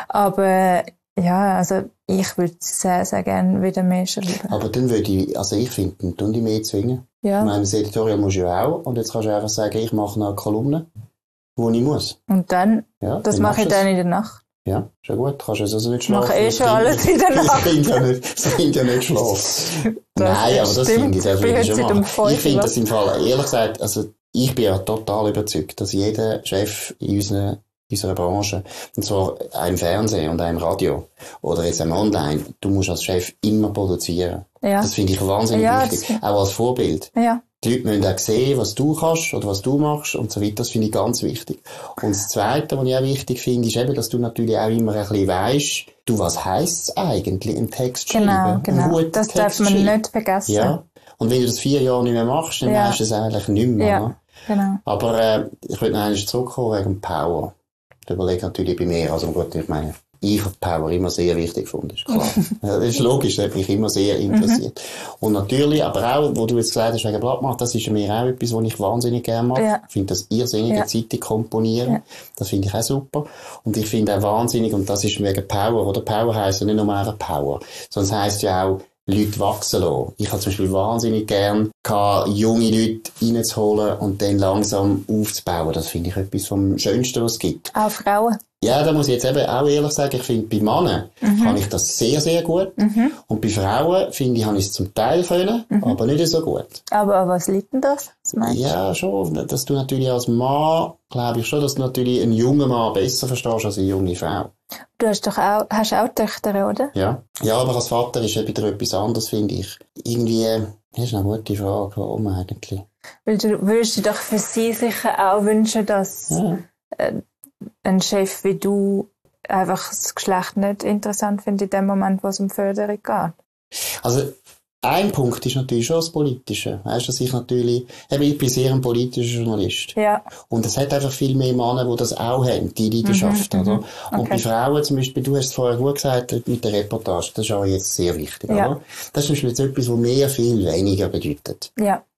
Aber ja, also ich würde sehr, sehr gerne wieder mehr schreiben. Aber dann würde ich, also ich finde, dann tun die mehr zwingen. Ja. Ich meine, das Editorial musst du ja auch. Und jetzt kannst du einfach sagen, ich mache noch eine Kolumne, wo ich muss. Und dann, ja, das dann mache ich dann in der Nacht. Ja, schon gut. Kannst du also nicht schlafen. Ich mache eh schon alles in der Nacht. Das bringt ja nicht, das bringt ja nicht schlafen. Nein, aber das finde ich, das würde ich schon machen. Ich finde das im Fall, ehrlich gesagt, also ich bin ja total überzeugt, dass jeder Chef in unserer unserer Branche, und zwar auch im Fernsehen und auch im Radio oder jetzt auch online, du musst als Chef immer produzieren. Ja. Das finde ich wahnsinnig ja, wichtig. Auch als Vorbild. Ja. Die Leute müssen auch sehen, was du kannst oder was du machst und so weiter. Das finde ich ganz wichtig. Und das Zweite, was ich auch wichtig finde, ist eben, dass du natürlich auch immer ein bisschen weisst, du, was heisst es eigentlich, einen Text schreiben? Genau, genau. Das Text darf man schreiben. Nicht vergessen. Ja. Und wenn du das vier Jahre nicht mehr machst, dann ja. weißt du es eigentlich nicht mehr. Ja, genau. Aber äh, ich würde noch einmal zurückkommen wegen Power. Ich überlege natürlich bei mir, also gut, ich meine, ich habe Power immer sehr wichtig gefunden, ist klar. Das ist logisch, das hat mich immer sehr interessiert. Mhm. Und natürlich, aber auch, wo du jetzt gesagt hast, wegen Blattmachen, das ist mir auch etwas, was ich wahnsinnig gerne mache. Ja. Ich finde das irrsinnige ja. Zeitung komponieren. Ja. Das finde ich auch super. Und ich finde auch wahnsinnig, und das ist wegen Power, oder Power heisst ja nicht nur mehr Power, sondern es heisst ja auch, Leute wachsen lassen. Ich habe zum Beispiel wahnsinnig gern, junge Leute reinzuholen und dann langsam aufzubauen. Das finde ich etwas vom Schönsten, was es gibt. Auch Frauen? Ja, da muss ich jetzt eben auch ehrlich sagen, ich finde, bei Männern mhm. kann ich das sehr, sehr gut. Mhm. Und bei Frauen, finde ich, habe ich es zum Teil können, mhm. aber nicht so gut. Aber an was liegt denn das? Was ja, schon. Dass du natürlich als Mann, glaube ich schon, dass du natürlich einen jungen Mann besser verstehst als eine junge Frau. Du hast doch auch, hast auch Töchter, oder? Ja. Ja, aber als Vater ist ja wieder etwas anderes, finde ich. Irgendwie, das ist eine gute Frage, warum eigentlich? Weil du würdest dir doch für sie sicher auch wünschen, dass ja. äh, ein Chef wie du einfach das Geschlecht nicht interessant findet in dem Moment, wo es um Förderung geht. Also, ein Punkt ist natürlich schon das Politische. Weißt du, dass ich natürlich, eben, ich bin sehr ein politischer Journalist. Ja. Und es hat einfach viel mehr Männer, die das auch haben, die Leidenschaft, mhm, oder? Okay. Und bei Frauen zum Beispiel, du hast es vorher gut gesagt, mit der Reportage, das ist auch jetzt sehr wichtig, ja. oder? Das ist zum Beispiel jetzt etwas, was mir viel weniger bedeutet. Ja.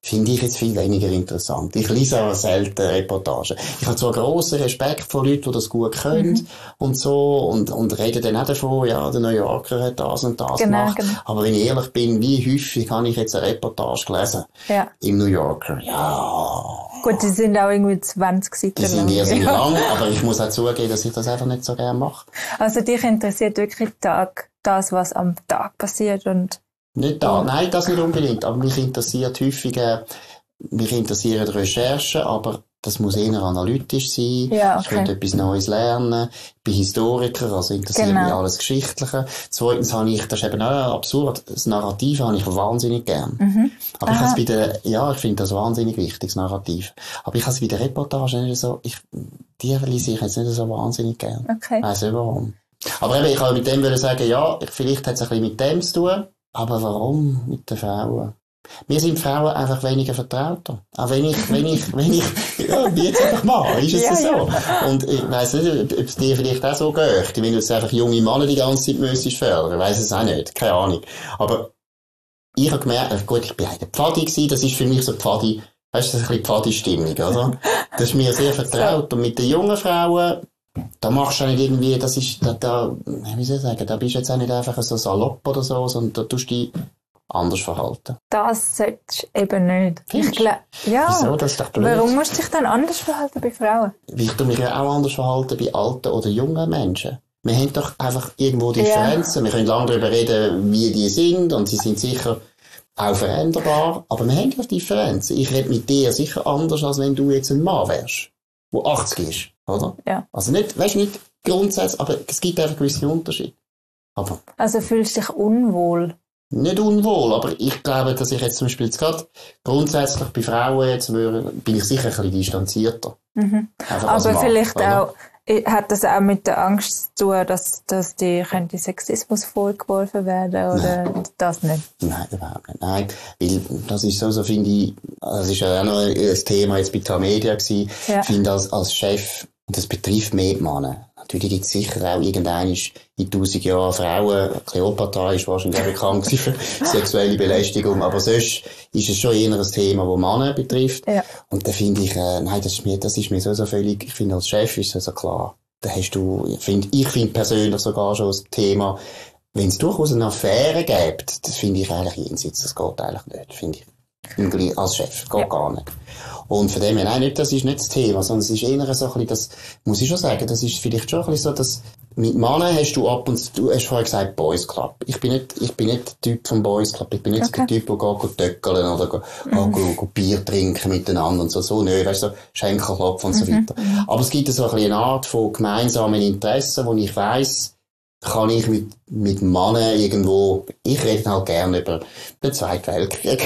finde ich jetzt viel weniger interessant. Ich lese auch selten Reportagen. Ich habe zwar grossen Respekt vor Leuten, die das gut können mhm. und so, und, und reden dann auch davon, ja, der New Yorker hat das und das genau, gemacht. Genau. Aber wenn ich ehrlich bin, wie häufig habe ich jetzt eine Reportage gelesen? Ja. Im New Yorker? Ja. Gut, die sind auch irgendwie zwanzig Seiten lang. Die sind irrsinnig lang, aber ich muss auch zugeben, dass ich das einfach nicht so gerne mache. Also dich interessiert wirklich Tag, das, was am Tag passiert und Nicht da, nein, das nicht unbedingt. Aber mich interessiert häufig, äh, mich interessieren Recherchen, aber das muss eher analytisch sein. Ja, okay. Ich könnte etwas Neues lernen. Ich bin Historiker, also interessiert genau. mich alles Geschichtliche. Zweitens habe ich, das ist eben auch absurd, das Narrativ habe ich wahnsinnig gern. Mhm. Aber Aha. ich habe es bei der, ja, ich finde das wahnsinnig wichtig, das Narrativ. Aber ich habe es bei der Reportage nicht so, ich, die lese ich jetzt nicht so wahnsinnig gern. Okay. Ich weiss nicht warum. Aber eben, ich kann mit dem wollen sagen, ja, vielleicht hat es ein bisschen mit dem zu tun. Aber warum mit den Frauen? Mir sind Frauen einfach weniger vertrauter. Auch wenn ich, wenn ich, wenn ich, ja, wie jetzt einfach mal, ist es ja, so. Ja. Und ich weiss nicht, ob es dir vielleicht auch so geht, wenn du jetzt einfach junge Männer die ganze Zeit müsstest fördern. Ich weiss es auch nicht. Keine Ahnung. Aber ich habe gemerkt, gut, ich bin eine Pfadi gewesen, das ist für mich so Pfadi, weißt du, das ist ein bisschen Pfadi-Stimmung, oder? Das ist mir sehr vertraut. Und mit den jungen Frauen, da machst du nicht irgendwie, das ist, da, da, wie soll ich sagen, da bist du jetzt auch nicht einfach so salopp oder so, sondern da tust du dich anders verhalten. Das solltest du eben nicht. Ich glaub, ja. Wieso? Das ist doch blöd. Warum musst du dich dann anders verhalten bei Frauen? Ich tue mich ja auch anders verhalten bei alten oder jungen Menschen. Wir haben doch einfach irgendwo Differenzen. Ja. Wir können lange darüber reden, wie die sind, und sie sind sicher auch veränderbar, aber wir haben ja Differenzen. Ich rede mit dir sicher anders, als wenn du jetzt ein Mann wärst, der achtzig ist. Oder? Ja. Also nicht, weißt du, nicht grundsätzlich, aber es gibt einfach gewisse Unterschiede. Aber also fühlst du dich unwohl? Nicht unwohl, aber ich glaube, dass ich jetzt zum Beispiel jetzt gerade grundsätzlich bei Frauen jetzt würde, bin ich sicher ein bisschen distanzierter. Mhm. Aber Mann, vielleicht oder? Auch, hat das auch mit der Angst zu tun, dass, dass die könnte Sexismus vorgeworfen werden, oder Nein. das nicht? Nein, überhaupt nicht. Nein, weil das ist so, so finde ich, das ist ja auch noch ein Thema jetzt bei Tamedia gewesen. Ja. Ich finde als, als Chef, und das betrifft mehr die Männer. Natürlich gibt es sicher auch irgendwann in tausend Jahren Frauen. Kleopatra ist wahrscheinlich auch bekannt für sexuelle Belästigung. Aber sonst ist es schon eher ein Thema, das Männer betrifft. Ja. Und da finde ich, äh, nein, das ist mir, das ist mir so, so völlig, ich finde, als Chef ist es so klar. Da hast du, ich finde, ich finde persönlich sogar schon das Thema, wenn es durchaus eine Affäre gibt, das finde ich eigentlich jenseits, das geht eigentlich nicht, finde ich. Als Chef, geht ja. gar nicht. Und von dem her, nein, nicht, das ist nicht das Thema, sondern es ist eher so ein bisschen, das, muss ich schon sagen, das ist vielleicht schon ein bisschen so, dass, mit Männern hast du ab und zu, du hast vorher gesagt, Boys Club. Ich bin nicht, ich bin nicht der Typ vom Boys Club. Ich bin nicht okay. der Typ, der geht töckeln oder go, mhm. go, go Bier trinken miteinander und so, so, nö, weißt du, so Schenkelklopfen und so mhm. weiter. Aber es gibt so ein bisschen eine Art von gemeinsamen Interessen, wo ich weiss, kann ich mit, mit Männern irgendwo, ich rede halt gerne über den Zweiten Weltkrieg.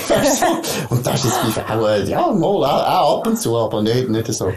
Und das ist jetzt bei Frauen, ja, mal, auch, auch ab und zu, aber nicht, nicht so.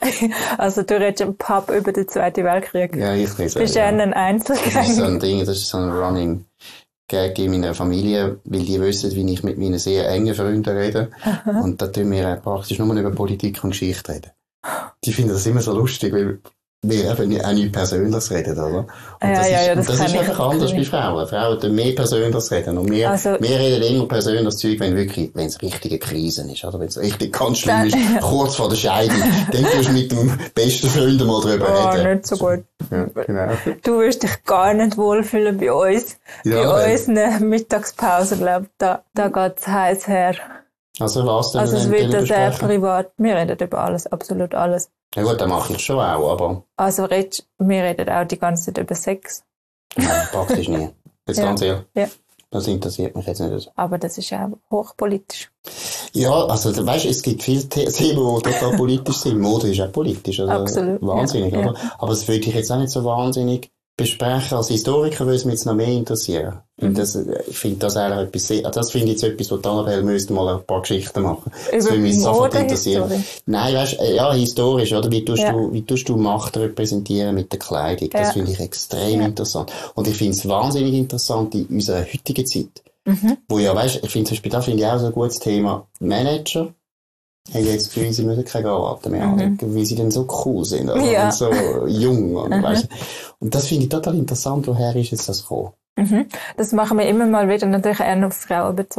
Also du redest im Pub über den Zweiten Weltkrieg. Ja, ich rede. Bist du ja ein Einzelgänger? Das ist so ein Ding, das ist so ein Running Gag in meiner Familie, weil die wissen, wie ich mit meinen sehr engen Freunden rede. Aha. Und da tun wir praktisch nur über Politik und Geschichte reden. Die finden das immer so lustig, weil wir eben auch nicht Persönliches reden, oder? Und ja, das ja, ist, ja, das, das ist einfach anders bei Frauen. Frauen tun mehr Persönliches reden. Und wir, also, wir reden immer persönliches Zeug, wenn wirklich, wenn es richtige Krisen ist, oder? Wenn es richtig ganz schlimm ist, kurz vor der Scheidung, dann tust du mit dem besten Freund mal drüber oh, reden. Nicht so gut. Ja, genau. Du wirst dich gar nicht wohlfühlen bei uns. Ja, bei uns eine Mittagspause, glaub ich, da, da geht's heiß her. Also was denn? Also es wird da sehr privat. Wir reden über alles, absolut alles. Ja gut, dann mache ich schon auch, aber... Also redest, wir reden auch die ganze Zeit über Sex. Nein, praktisch nie. Jetzt ja. ganz ehrlich. Ja. Das interessiert mich jetzt nicht so. Aber das ist ja hochpolitisch. Ja, also weißt du, es gibt viele Themen, die total politisch sind. Mode ist auch politisch. Also absolut. Wahnsinnig, ja. oder? Ja. Aber das würde ich jetzt auch nicht so wahnsinnig besprechen. Als Historiker würde es mich jetzt noch mehr interessieren. Mhm. Das, ich finde das eigentlich etwas sehr, das finde ich jetzt etwas, wo die Annabelle müsste mal ein paar Geschichten machen. Das würde mich sofort interessieren. Nein, weißt, ja, historisch, oder? Wie tust ja. du, wie tust du Macht repräsentieren mit der Kleidung? Das ja. finde ich extrem ja. interessant. Und ich finde es wahnsinnig interessant in unserer heutigen Zeit. Mhm. Wo ja, weißt, ich finde zum Beispiel, da finde ich auch so ein gutes Thema. Manager haben jetzt das Gefühl, sie müssen keine Krawatte mehr haben, mhm. weil sie dann so cool sind, oder? Ja. Und so jung, und mhm. weißt. Und das finde ich total interessant, woher ist jetzt das gekommen? Mhm. Das machen wir immer mal wieder, natürlich eher auf Frauen bezogen.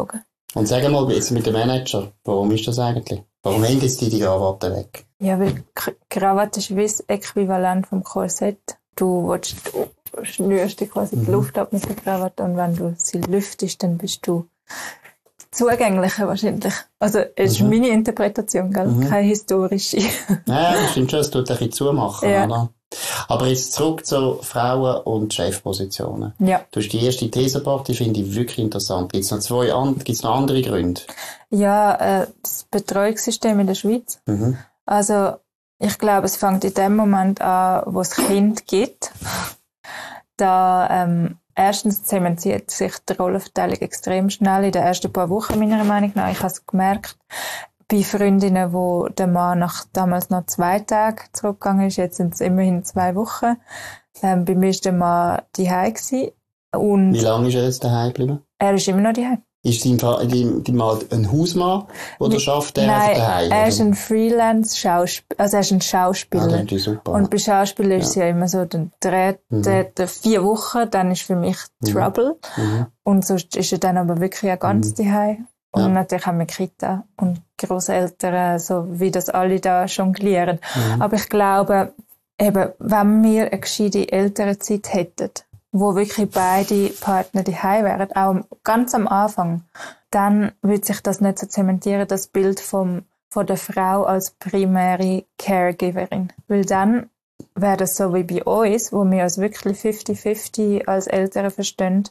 Und sag mal, jetzt mit dem Manager, warum ist das eigentlich? Warum hängen jetzt die die Krawatte weg? Ja, weil K- Krawatte ist wie das Äquivalent vom Korsett. Du willst, du schnürst dir quasi mhm. die Luft ab mit der Krawatte und wenn du sie lüftest, dann bist du zugänglicher wahrscheinlich. Also, es ist mhm. meine Interpretation, gell? Mhm. Keine historische. Ja, das stimmt schon, es tut ein bisschen zumachen, ja. oder? Aber jetzt zurück zu Frauen- und Chefpositionen. Ja. Du hast die erste These gebracht, die finde ich wirklich interessant. Gibt es noch zwei an, gibt's noch andere Gründe? Ja, äh, das Betreuungssystem in der Schweiz. Mhm. Also, ich glaube, es fängt in dem Moment an, wo es Kind gibt. Da, ähm, erstens zementiert sich die Rollenverteilung extrem schnell in den ersten paar Wochen, meiner Meinung nach. Ich habe es gemerkt, bei Freundinnen, wo der Mann nach damals noch zwei Tage zurückgegangen ist, jetzt sind es immerhin zwei Wochen. Ähm, bei mir war der Mann daheim gewesen. Und wie lange ist er jetzt daheim geblieben? Er ist immer noch daheim. Ist dein Mann ein Hausmann oder schafft er Nein, einfach daheim? Er ist ein Freelance-Schauspieler, also er ist ein Schauspieler. Ah, das ist super. Und bei Schauspielern ja. ist es ja immer so, dann dreht mhm. er vier Wochen, dann ist für mich mhm. Trouble. Mhm. Und sonst ist er dann aber wirklich auch ganz mhm. daheim. Und ja. natürlich haben wir Kita und Grosseltern, so wie das alle da jonglieren. Mhm. Aber ich glaube, eben, wenn wir eine gescheite Elternzeit hätten, wo wirklich beide Partner daheim wären, auch ganz am Anfang, dann würde sich das nicht so zementieren, das Bild vom, von der Frau als primäre Caregiverin. Weil dann wäre das so wie bei uns, wo wir uns wirklich fünfzig fünfzig als Eltern verstehen.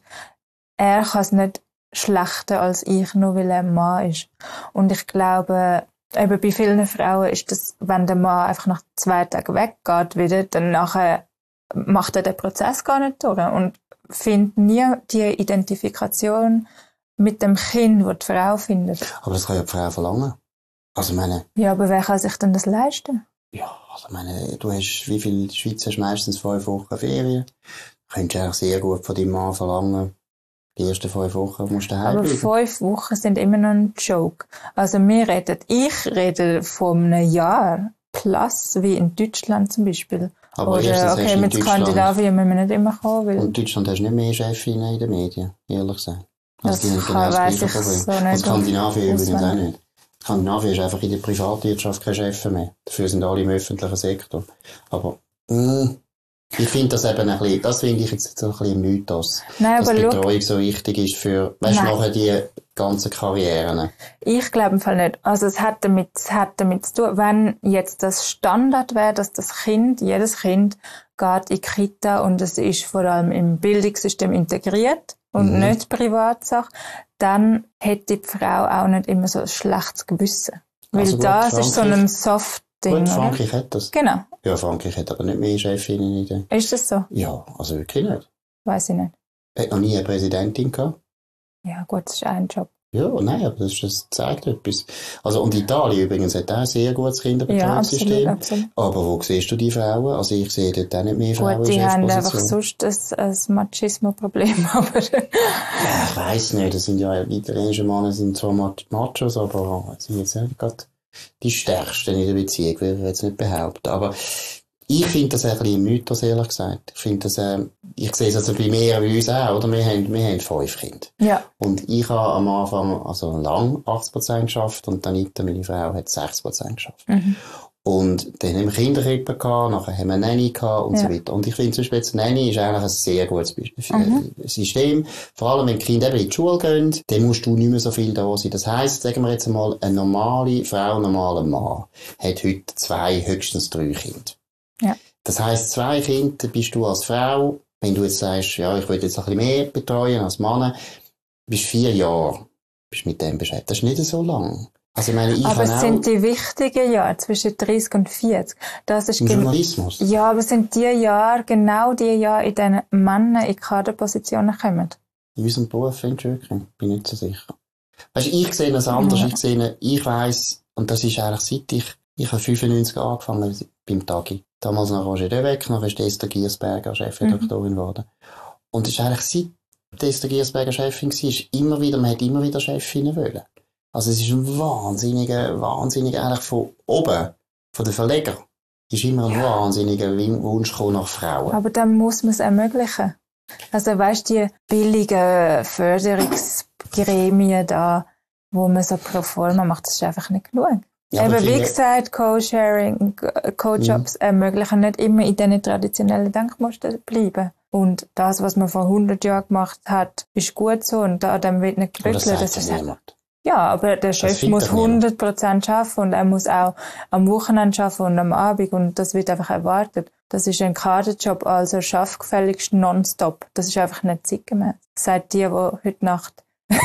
Er kann es nicht schlechter als ich, nur weil er ein Mann ist. Und ich glaube, eben bei vielen Frauen ist das, wenn der Mann einfach nach zwei Tagen weggeht wieder, dann nachher macht er den Prozess gar nicht durch und findet nie die Identifikation mit dem Kind, das die Frau findet. Aber das kann ja die Frau verlangen. Also meine... Ja, aber wer kann sich denn das leisten? Ja, also meine, du hast, wie viel in der Schweiz hast meistens fünf Wochen Ferien. Du könntest eigentlich sehr gut von deinem Mann verlangen. Die ersten fünf Wochen musst du daheim bleiben. Aber fünf Wochen sind immer noch ein Joke. Also wir reden, ich rede von einem Jahr plus, wie in Deutschland zum Beispiel. Aber oder, okay, mit Skandinavien müssen wir nicht immer kommen. Weil und in Deutschland hast du nicht mehr Chefinnen in den Medien, ehrlich gesagt. Also das die kann, weiss ich Problem. So nicht. Und Skandinavien übrigens auch nicht. Skandinavien ist einfach in der Privatwirtschaft kein Chef mehr. Dafür sind alle im öffentlichen Sektor. Aber, mh, ich finde das eben ein bisschen, das finde ich jetzt so ein bisschen ein Mythos. Nein, dass aber Betreuung look, so wichtig ist für, weißt du, nachher die ganzen Karrieren. Ich glaube im Fall nicht. Also es hat damit, es hat damit zu tun, wenn jetzt das Standard wäre, dass das Kind, jedes Kind geht in die Kita und es ist vor allem im Bildungssystem integriert und mhm. nicht Privatsache, dann hätte die Frau auch nicht immer so ein schlechtes Gewissen. Weil also gut, das Frankreich, ist so ein soft Ding, gut, Frankreich hat das. Genau. Ja, Frankreich hat aber nicht mehr Chefinnen in der... Ist das so? Ja, also wirklich nicht. Weiss ich nicht. Hat noch nie eine Präsidentin gehabt. Ja gut, das ist ein Job. Ja, nein, aber das, das zeigt etwas. Also, und Italien übrigens hat auch ein sehr gutes Kinderbetreuungssystem. Ja, absolut, absolut. Aber wo siehst du die Frauen? Also ich sehe dort auch nicht mehr Frauen Gut, die haben einfach sonst ein, ein Machismo-Problem, aber... Ja, ich weiss nicht, das sind ja, italienische Männer sind zwar Machos, aber sie sind jetzt nicht gerade die stärksten in der Beziehung, würde ich jetzt nicht behaupten. Aber ich finde das ein bisschen ein Mythos, ehrlich gesagt. Ich finde das, äh, ich sehe es also bei mir, bei uns auch, oder? Wir haben, wir haben fünf Kinder. Ja. Und ich habe am Anfang, also lang achtzig Prozent geschafft und dann Anita, meine Frau, hat sechzig Prozent geschafft. Mhm. Und dann haben wir Kinderkrippe gehabt, nachher haben wir eine Nanny gehabt und ja. so weiter. Und ich finde zum Beispiel, jetzt Nanny ist eigentlich ein sehr gutes mhm. System. Vor allem, wenn die Kinder eben in die Schule gehen, dann musst du nicht mehr so viel da sein. Das heisst, sagen wir jetzt einmal, eine normale Frau, ein normaler Mann hat heute zwei, höchstens drei Kinder. Ja. Das heisst, zwei Kinder bist du als Frau, wenn du jetzt sagst, ja, ich will jetzt ein bisschen mehr betreuen als Mann, bist vier Jahre bist mit dem beschäftigt. Das ist nicht so lang. Also ich meine, ich aber es auch sind die wichtigen Jahre zwischen dreißig und vierzig. Das ist im Journalismus. Ja, aber es sind die Jahre, genau die Jahre, in denen Männer in Kaderpositionen kommen. In unserem Beruf findest du wirklich? Bin nicht so sicher. Weißt du, ich sehe das anders. Ja. Ich sehe, ich weiss, und das ist eigentlich seit ich, ich habe fünfundneunzig angefangen beim Tagi. Damals nach Roger Deweck, nachher ist Esther Giersberger Chefredaktorin geworden. Mhm. Und es ist eigentlich seit Esther Giersberger Chefin war, ist immer wieder, man hat immer wieder Chefinnen wollen. Also es ist ein wahnsinniger, wahnsinniger, eigentlich von oben, von den Verlegern, ist immer ein ja. wahnsinniger Wunsch gekommen nach Frauen. Aber dann muss man es ermöglichen. Also weißt du, die billigen Förderungsgremien da, wo man so pro forma macht, das ist einfach nicht genug. Ja, Eben, wie finde... gesagt, Co-Sharing, Co-Jobs mhm. ermöglichen nicht immer in diesen traditionellen Denkmustern bleiben. Und das, was man vor hundert Jahren gemacht hat, ist gut so und an dem wird nicht gerüttelt. Das das ist niemand. Ja, aber der Chef muss hundert Prozent arbeiten und er muss auch am Wochenende arbeiten und am Abend und das wird einfach erwartet. Das ist ein Kaderjob, also schaff gefälligst nonstop. Das ist einfach nicht zeitgemäß. Sagt die, die heute Nacht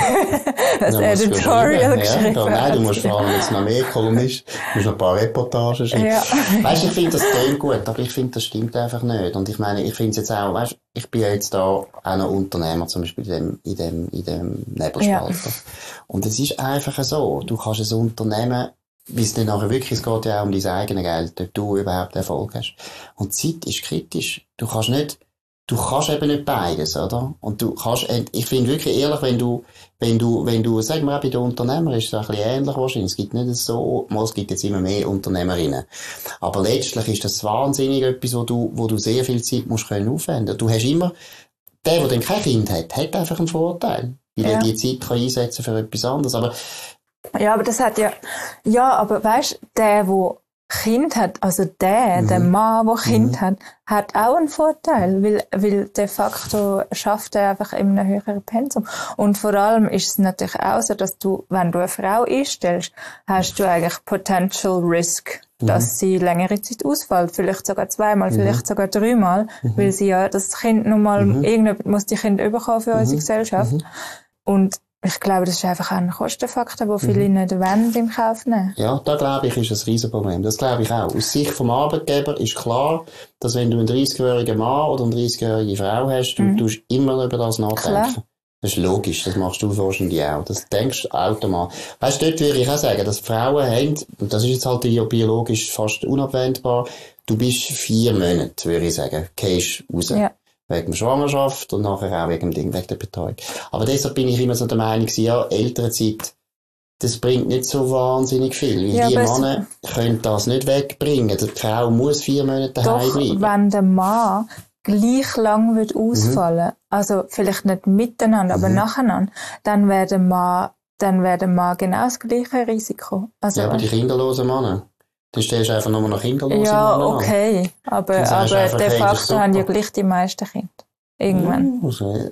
das Editorial geschrieben hat. Ja, nein, du musst vor allem jetzt noch mehr Kolumnist, du musst noch ein paar Reportagen schreiben. Ja. Weißt du, ich finde, das klingt gut, aber ich finde, das stimmt einfach nicht. Und ich meine, ich finde es jetzt auch, weißt, ich bin ja jetzt da auch noch Unternehmer, zum Beispiel in dem, in dem, in dem Nebelspalter. Ja. Und es ist einfach so, du kannst ein Unternehmen, wie es dann nachher wirklich, es geht ja auch um dein eigenes Geld, ob du überhaupt Erfolg hast. Und Zeit ist kritisch. Du kannst nicht, du kannst eben nicht beides, oder? Und du kannst, ich finde wirklich ehrlich, wenn du, wenn du, wenn du, sagen wir auch bei den Unternehmern ist es ein bisschen ähnlich wahrscheinlich. Es gibt nicht so, es gibt jetzt immer mehr Unternehmerinnen. Aber letztlich ist das wahnsinnig etwas, wo du, wo du sehr viel Zeit musst können aufwenden. Du hast immer, der, der dann kein Kind hat, hat einfach einen Vorteil. Weil ja. er die Zeit kann einsetzen für etwas anderes. Aber, ja, aber das hat ja, ja, aber weißt, der, der Kind hat, also der, mhm. der Mann, der Kind mhm. hat, hat auch einen Vorteil, weil, weil de facto schafft er einfach in einem höheren Pensum. Und vor allem ist es natürlich auch so, dass du, wenn du eine Frau einstellst, hast du eigentlich Potential Risk, mhm. dass sie längere Zeit ausfällt, vielleicht sogar zweimal, mhm. vielleicht sogar dreimal, mhm. weil sie ja das Kind nun mal, mhm. irgendjemand muss die Kinder überkommen für mhm. unsere Gesellschaft. Mhm. Und ich glaube, das ist einfach ein Kostenfaktor, den viele mhm. nicht wollen im Kauf nehmen. Ja, da glaube ich, ist ein Riesenproblem. Das glaube ich auch. Aus Sicht vom Arbeitgeber ist klar, dass wenn du einen dreißigjährigen Mann oder eine dreißigjährige Frau hast, du mhm. tust immer über das nachdenken. Klar. Das ist logisch, das machst du wahrscheinlich auch. Das denkst du automatisch. Weißt du, dort würde ich auch sagen, dass Frauen haben, und das ist jetzt halt biologisch fast unabwendbar, du bist vier Monate, würde ich sagen, gehst raus. Ja. Wegen der Schwangerschaft und nachher auch wegen dem Ding, wegen der Betreuung. Aber deshalb bin ich immer so der Meinung, ja, Elternzeit, das bringt nicht so wahnsinnig viel. Weil ja, die Männer können das nicht wegbringen. Die Frau muss vier Monate daheim bleiben. Wenn der Mann gleich lang wird ausfallen, mhm. also vielleicht nicht miteinander, aber mhm. nacheinander, dann wäre der Mann, dann wäre der Mann genau das gleiche Risiko. Also, ja, aber die kinderlosen Männer. Du stellst einfach nur noch kinderlose Ja, Männer okay. An. Aber, aber einfach, de facto hey, haben ja gleich die meisten Kinder. Irgendwann. Also,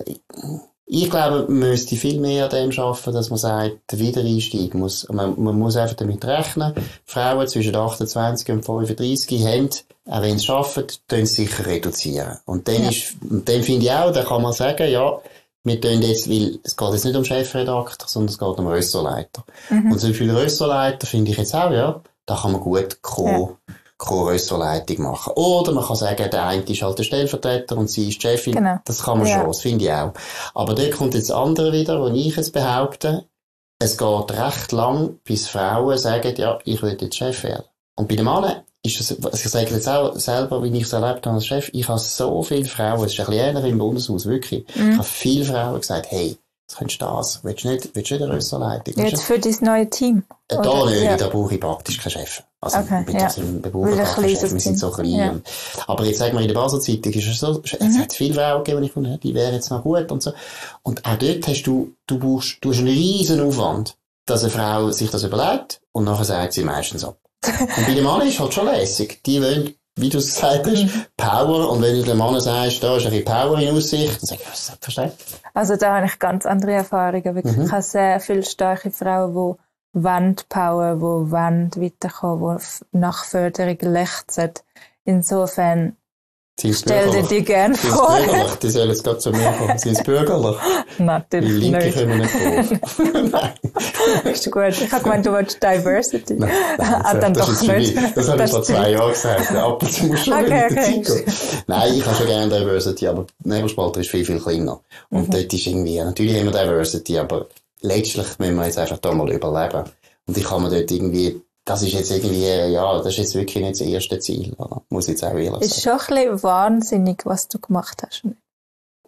ich glaube, man müsste viel mehr an dem arbeiten, dass man sagt, der Wiedereinstieg muss, man, man muss einfach damit rechnen. Frauen zwischen achtundzwanzig und fünfunddreißig haben, auch wenn sie arbeiten, tun sie sicher reduzieren. Und dann ja. ist, und dann finde ich auch, da kann man sagen, ja, wir tun jetzt, weil es geht jetzt nicht um Chefredakteur, sondern es geht um Ressortleiter. Mhm. Und so viele Ressortleiter finde ich jetzt auch, ja, da kann man gut Co, ja. Co-Ressortleitung machen. Oder man kann sagen, der eine ist halt der Stellvertreter und sie ist die Chefin. Genau. Das kann man ja. schon, das finde ich auch. Aber dort kommt jetzt das andere wieder, wo ich jetzt behaupte, es geht recht lang, bis Frauen sagen, ja, ich will jetzt Chef werden. Und bei den Männern ist das, ich sage jetzt auch selber, wie ich es erlebt habe als Chef, ich habe so viele Frauen, es ist ein bisschen ähnlich wie im Bundeshaus, wirklich. Mhm. Ich habe viele Frauen gesagt, hey, jetzt könntest du das, willst du nicht, willst du nicht eine Ressortleitung? Jetzt für dein neue Team? Äh, da nicht, ja. da brauche ich praktisch keinen Chef. Also, okay, mit ja. das im Beruf praktisch Chef, wir sind so klein. Ja. Aber jetzt sagen wir, in der Basel Zeitung ist es so, es mhm. hat viele Frauen gegeben, die ich gefunden, die wären jetzt noch gut und so. Und auch dort hast du, du brauchst, du hast einen riesen Aufwand, dass eine Frau sich das überlegt und nachher sagt sie meistens ab. Und bei den Männern ist halt schon lässig. Die wollen, wie du es gesagt hast, Power. Und wenn du dem Mann sagst, da ist ein bisschen Power in Aussicht, dann sag ich, was ist das? Also da habe ich ganz andere Erfahrungen. Wirklich. Mhm. Ich habe sehr viele starke Frauen, die wollen Power, die wollen weiterkommen, die nach Förderung lechzen. Insofern stell dir die gerne vor. Bürgerlich? Die sollen jetzt gerade zu mir kommen. Sind sie bürgerlich? Natürlich die Linke nicht. Können nicht vor. Nein. Ist gut. Ich habe gemeint, du willst Diversity. Nein, nein, ah, dann das doch nicht. Das, das habe ich vor zwei Jahren gesagt. Ab und zu musst du okay, schon okay. mit der Zeit gehen. Nein, ich habe schon gerne Diversity, aber Nebelspalter ist viel, viel kleiner. Und mhm. dort ist irgendwie, natürlich haben wir Diversity, aber letztlich müssen wir jetzt einfach da mal überleben. Und ich kann mir dort irgendwie, das ist jetzt irgendwie, ja, das ist jetzt wirklich nicht das erste Ziel, oder? Muss ich jetzt auch ehrlich sagen. Ist schon ein bisschen wahnsinnig, was du gemacht hast.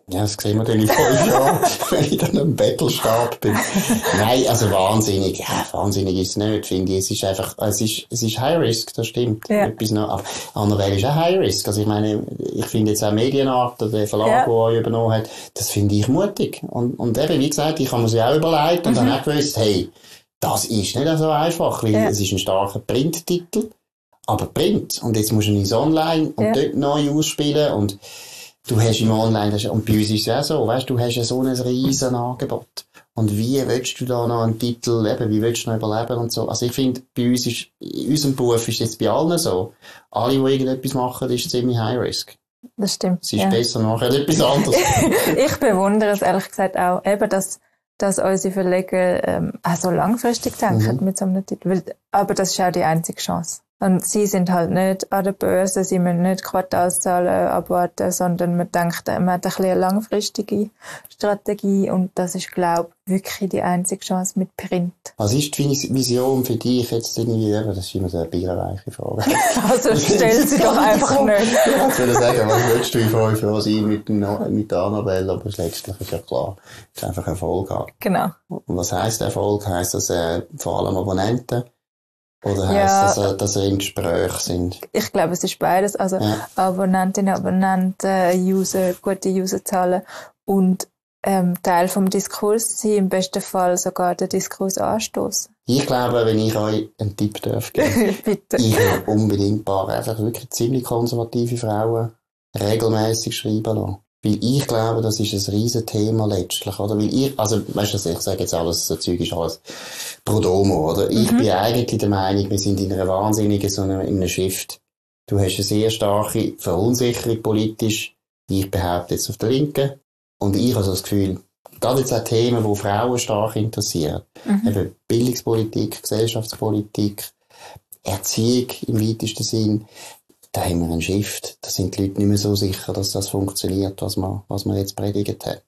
Ja, das sehen wir dann in fünf Jahren, wenn ich dann im Bettelstab bin. Nein, also wahnsinnig, ja, wahnsinnig ist es nicht, finde ich. Es ist einfach, es ist, es ist High Risk, das stimmt. Ja. Etwas noch, aber Annabelle ist auch High Risk. Also ich meine, ich finde jetzt auch Medienart, der Verlag, ja. der euch übernommen hat, das finde ich mutig. Und, und eben, wie gesagt, ich habe mir sie auch überlegt und mhm. dann auch gewusst, hey, das ist nicht so einfach, weil ja. es ist ein starker Printtitel, aber Print. Und jetzt musst du ihn ins Online und ja. dort neu ausspielen und du hast im Online, und bei uns ist es auch so, weißt, du hast ja so ein riesen Angebot. Und wie willst du da noch einen Titel, eben, wie willst du noch überleben und so. Also ich finde, bei uns ist, in unserem Beruf ist jetzt bei allen so, alle, die irgendetwas machen, ist ziemlich High Risk. Das stimmt. Es ist ja. besser, machen etwas anderes. Ich bewundere es ehrlich gesagt auch, eben, dass, dass unsere Verleger ähm, auch so langfristig denken mhm. mit so einem Titel. Weil, aber das ist auch die einzige Chance. Und sie sind halt nicht an der Börse, sie müssen nicht Quartalszahlen abwarten, sondern man denkt, man hat ein bisschen eine langfristige Strategie und das ist, glaube ich, wirklich die einzige Chance mit Print. Was ist die Vision für dich jetzt irgendwie? Das ist immer so eine bierreiche Frage. Also stell sie doch einfach nicht. Ich würde sagen, was willst du in fünf Jahren sein mit, mit der Annabelle? Aber letztlich ist ja klar, es ist einfach Erfolg haben. Genau. Und was heisst Erfolg? Heisst das äh, vor allem Abonnenten? Oder heisst ja, das, äh, dass ihr im Gespräch sind? Ich glaube, es ist beides. Also ja. Abonnentinnen, Abonnenten, User, gute Userzahlen und ähm, Teil vom Diskurs sind im besten Fall sogar den Diskurs anstoßen. Ich glaube, wenn ich euch einen Tipp darf geben, Bitte. Ich würde unbedingt ein paar einfach wirklich ziemlich konservative Frauen regelmäßig schreiben lassen. Weil ich glaube, das ist ein riesen Thema letztlich, oder? Weil ich, also, weißt du, ich sage jetzt alles, so Zeug ist alles pro domo, oder? Ich mhm. bin eigentlich der Meinung, wir sind in einer wahnsinnigen, so einer, in einem Shift. Du hast eine sehr starke Verunsicherung politisch. Ich behaupte jetzt auf der Linken. Und ich habe so das Gefühl, gerade jetzt auch Themen, die Frauen stark interessieren. Mhm. Eben Bildungspolitik, Gesellschaftspolitik, Erziehung im weitesten Sinn. Da haben wir einen Shift. Da sind die Leute nicht mehr so sicher, dass das funktioniert, was man, was man jetzt predigt hat.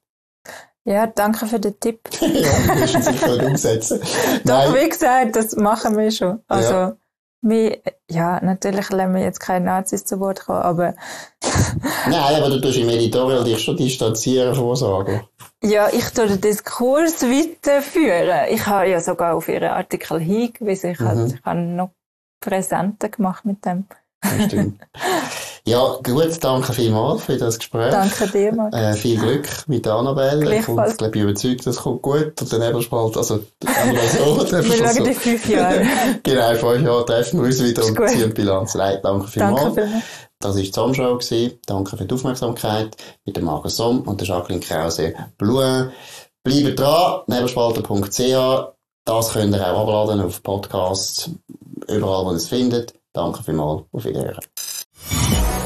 Ja, danke für den Tipp. Ja, wir müssen sicher nicht umsetzen. Doch, wie gesagt, das machen wir schon. Also, ja. Wir, ja, natürlich lassen wir jetzt keine Nazis zu Wort kommen, aber... Nein, aber du tust im Editorial dich schon distanzieren von Sagen. Ja, ich tue den Diskurs weiterführen. Ich habe ja sogar auf Ihren Artikel hingewiesen. Ich, mhm. habe, ich habe noch Präsente gemacht mit dem. Das stimmt. Ja, gut, danke vielmals für das Gespräch. Danke dir, Marc. Äh, viel Glück mit der Annabelle. Ich glaube, ich bin überzeugt, das kommt gut. Und der Nebelspalt, also, Annabelle so. Wir schauen in fünf Jahren. Genau, in fünf Jahren treffen wir uns wieder und gut. ziehen Bilanz. Nein, danke vielmals. Danke vielmals. Das war die Somm-Show. Danke für die Aufmerksamkeit mit dem Markus Somm und der Jacqueline Krause. Blumen. Bleibt dran, nebelspalter punkt c h. Das könnt ihr auch abladen auf Podcasts, überall, wo ihr es findet. Danke vielmals. Auf Wiederhören.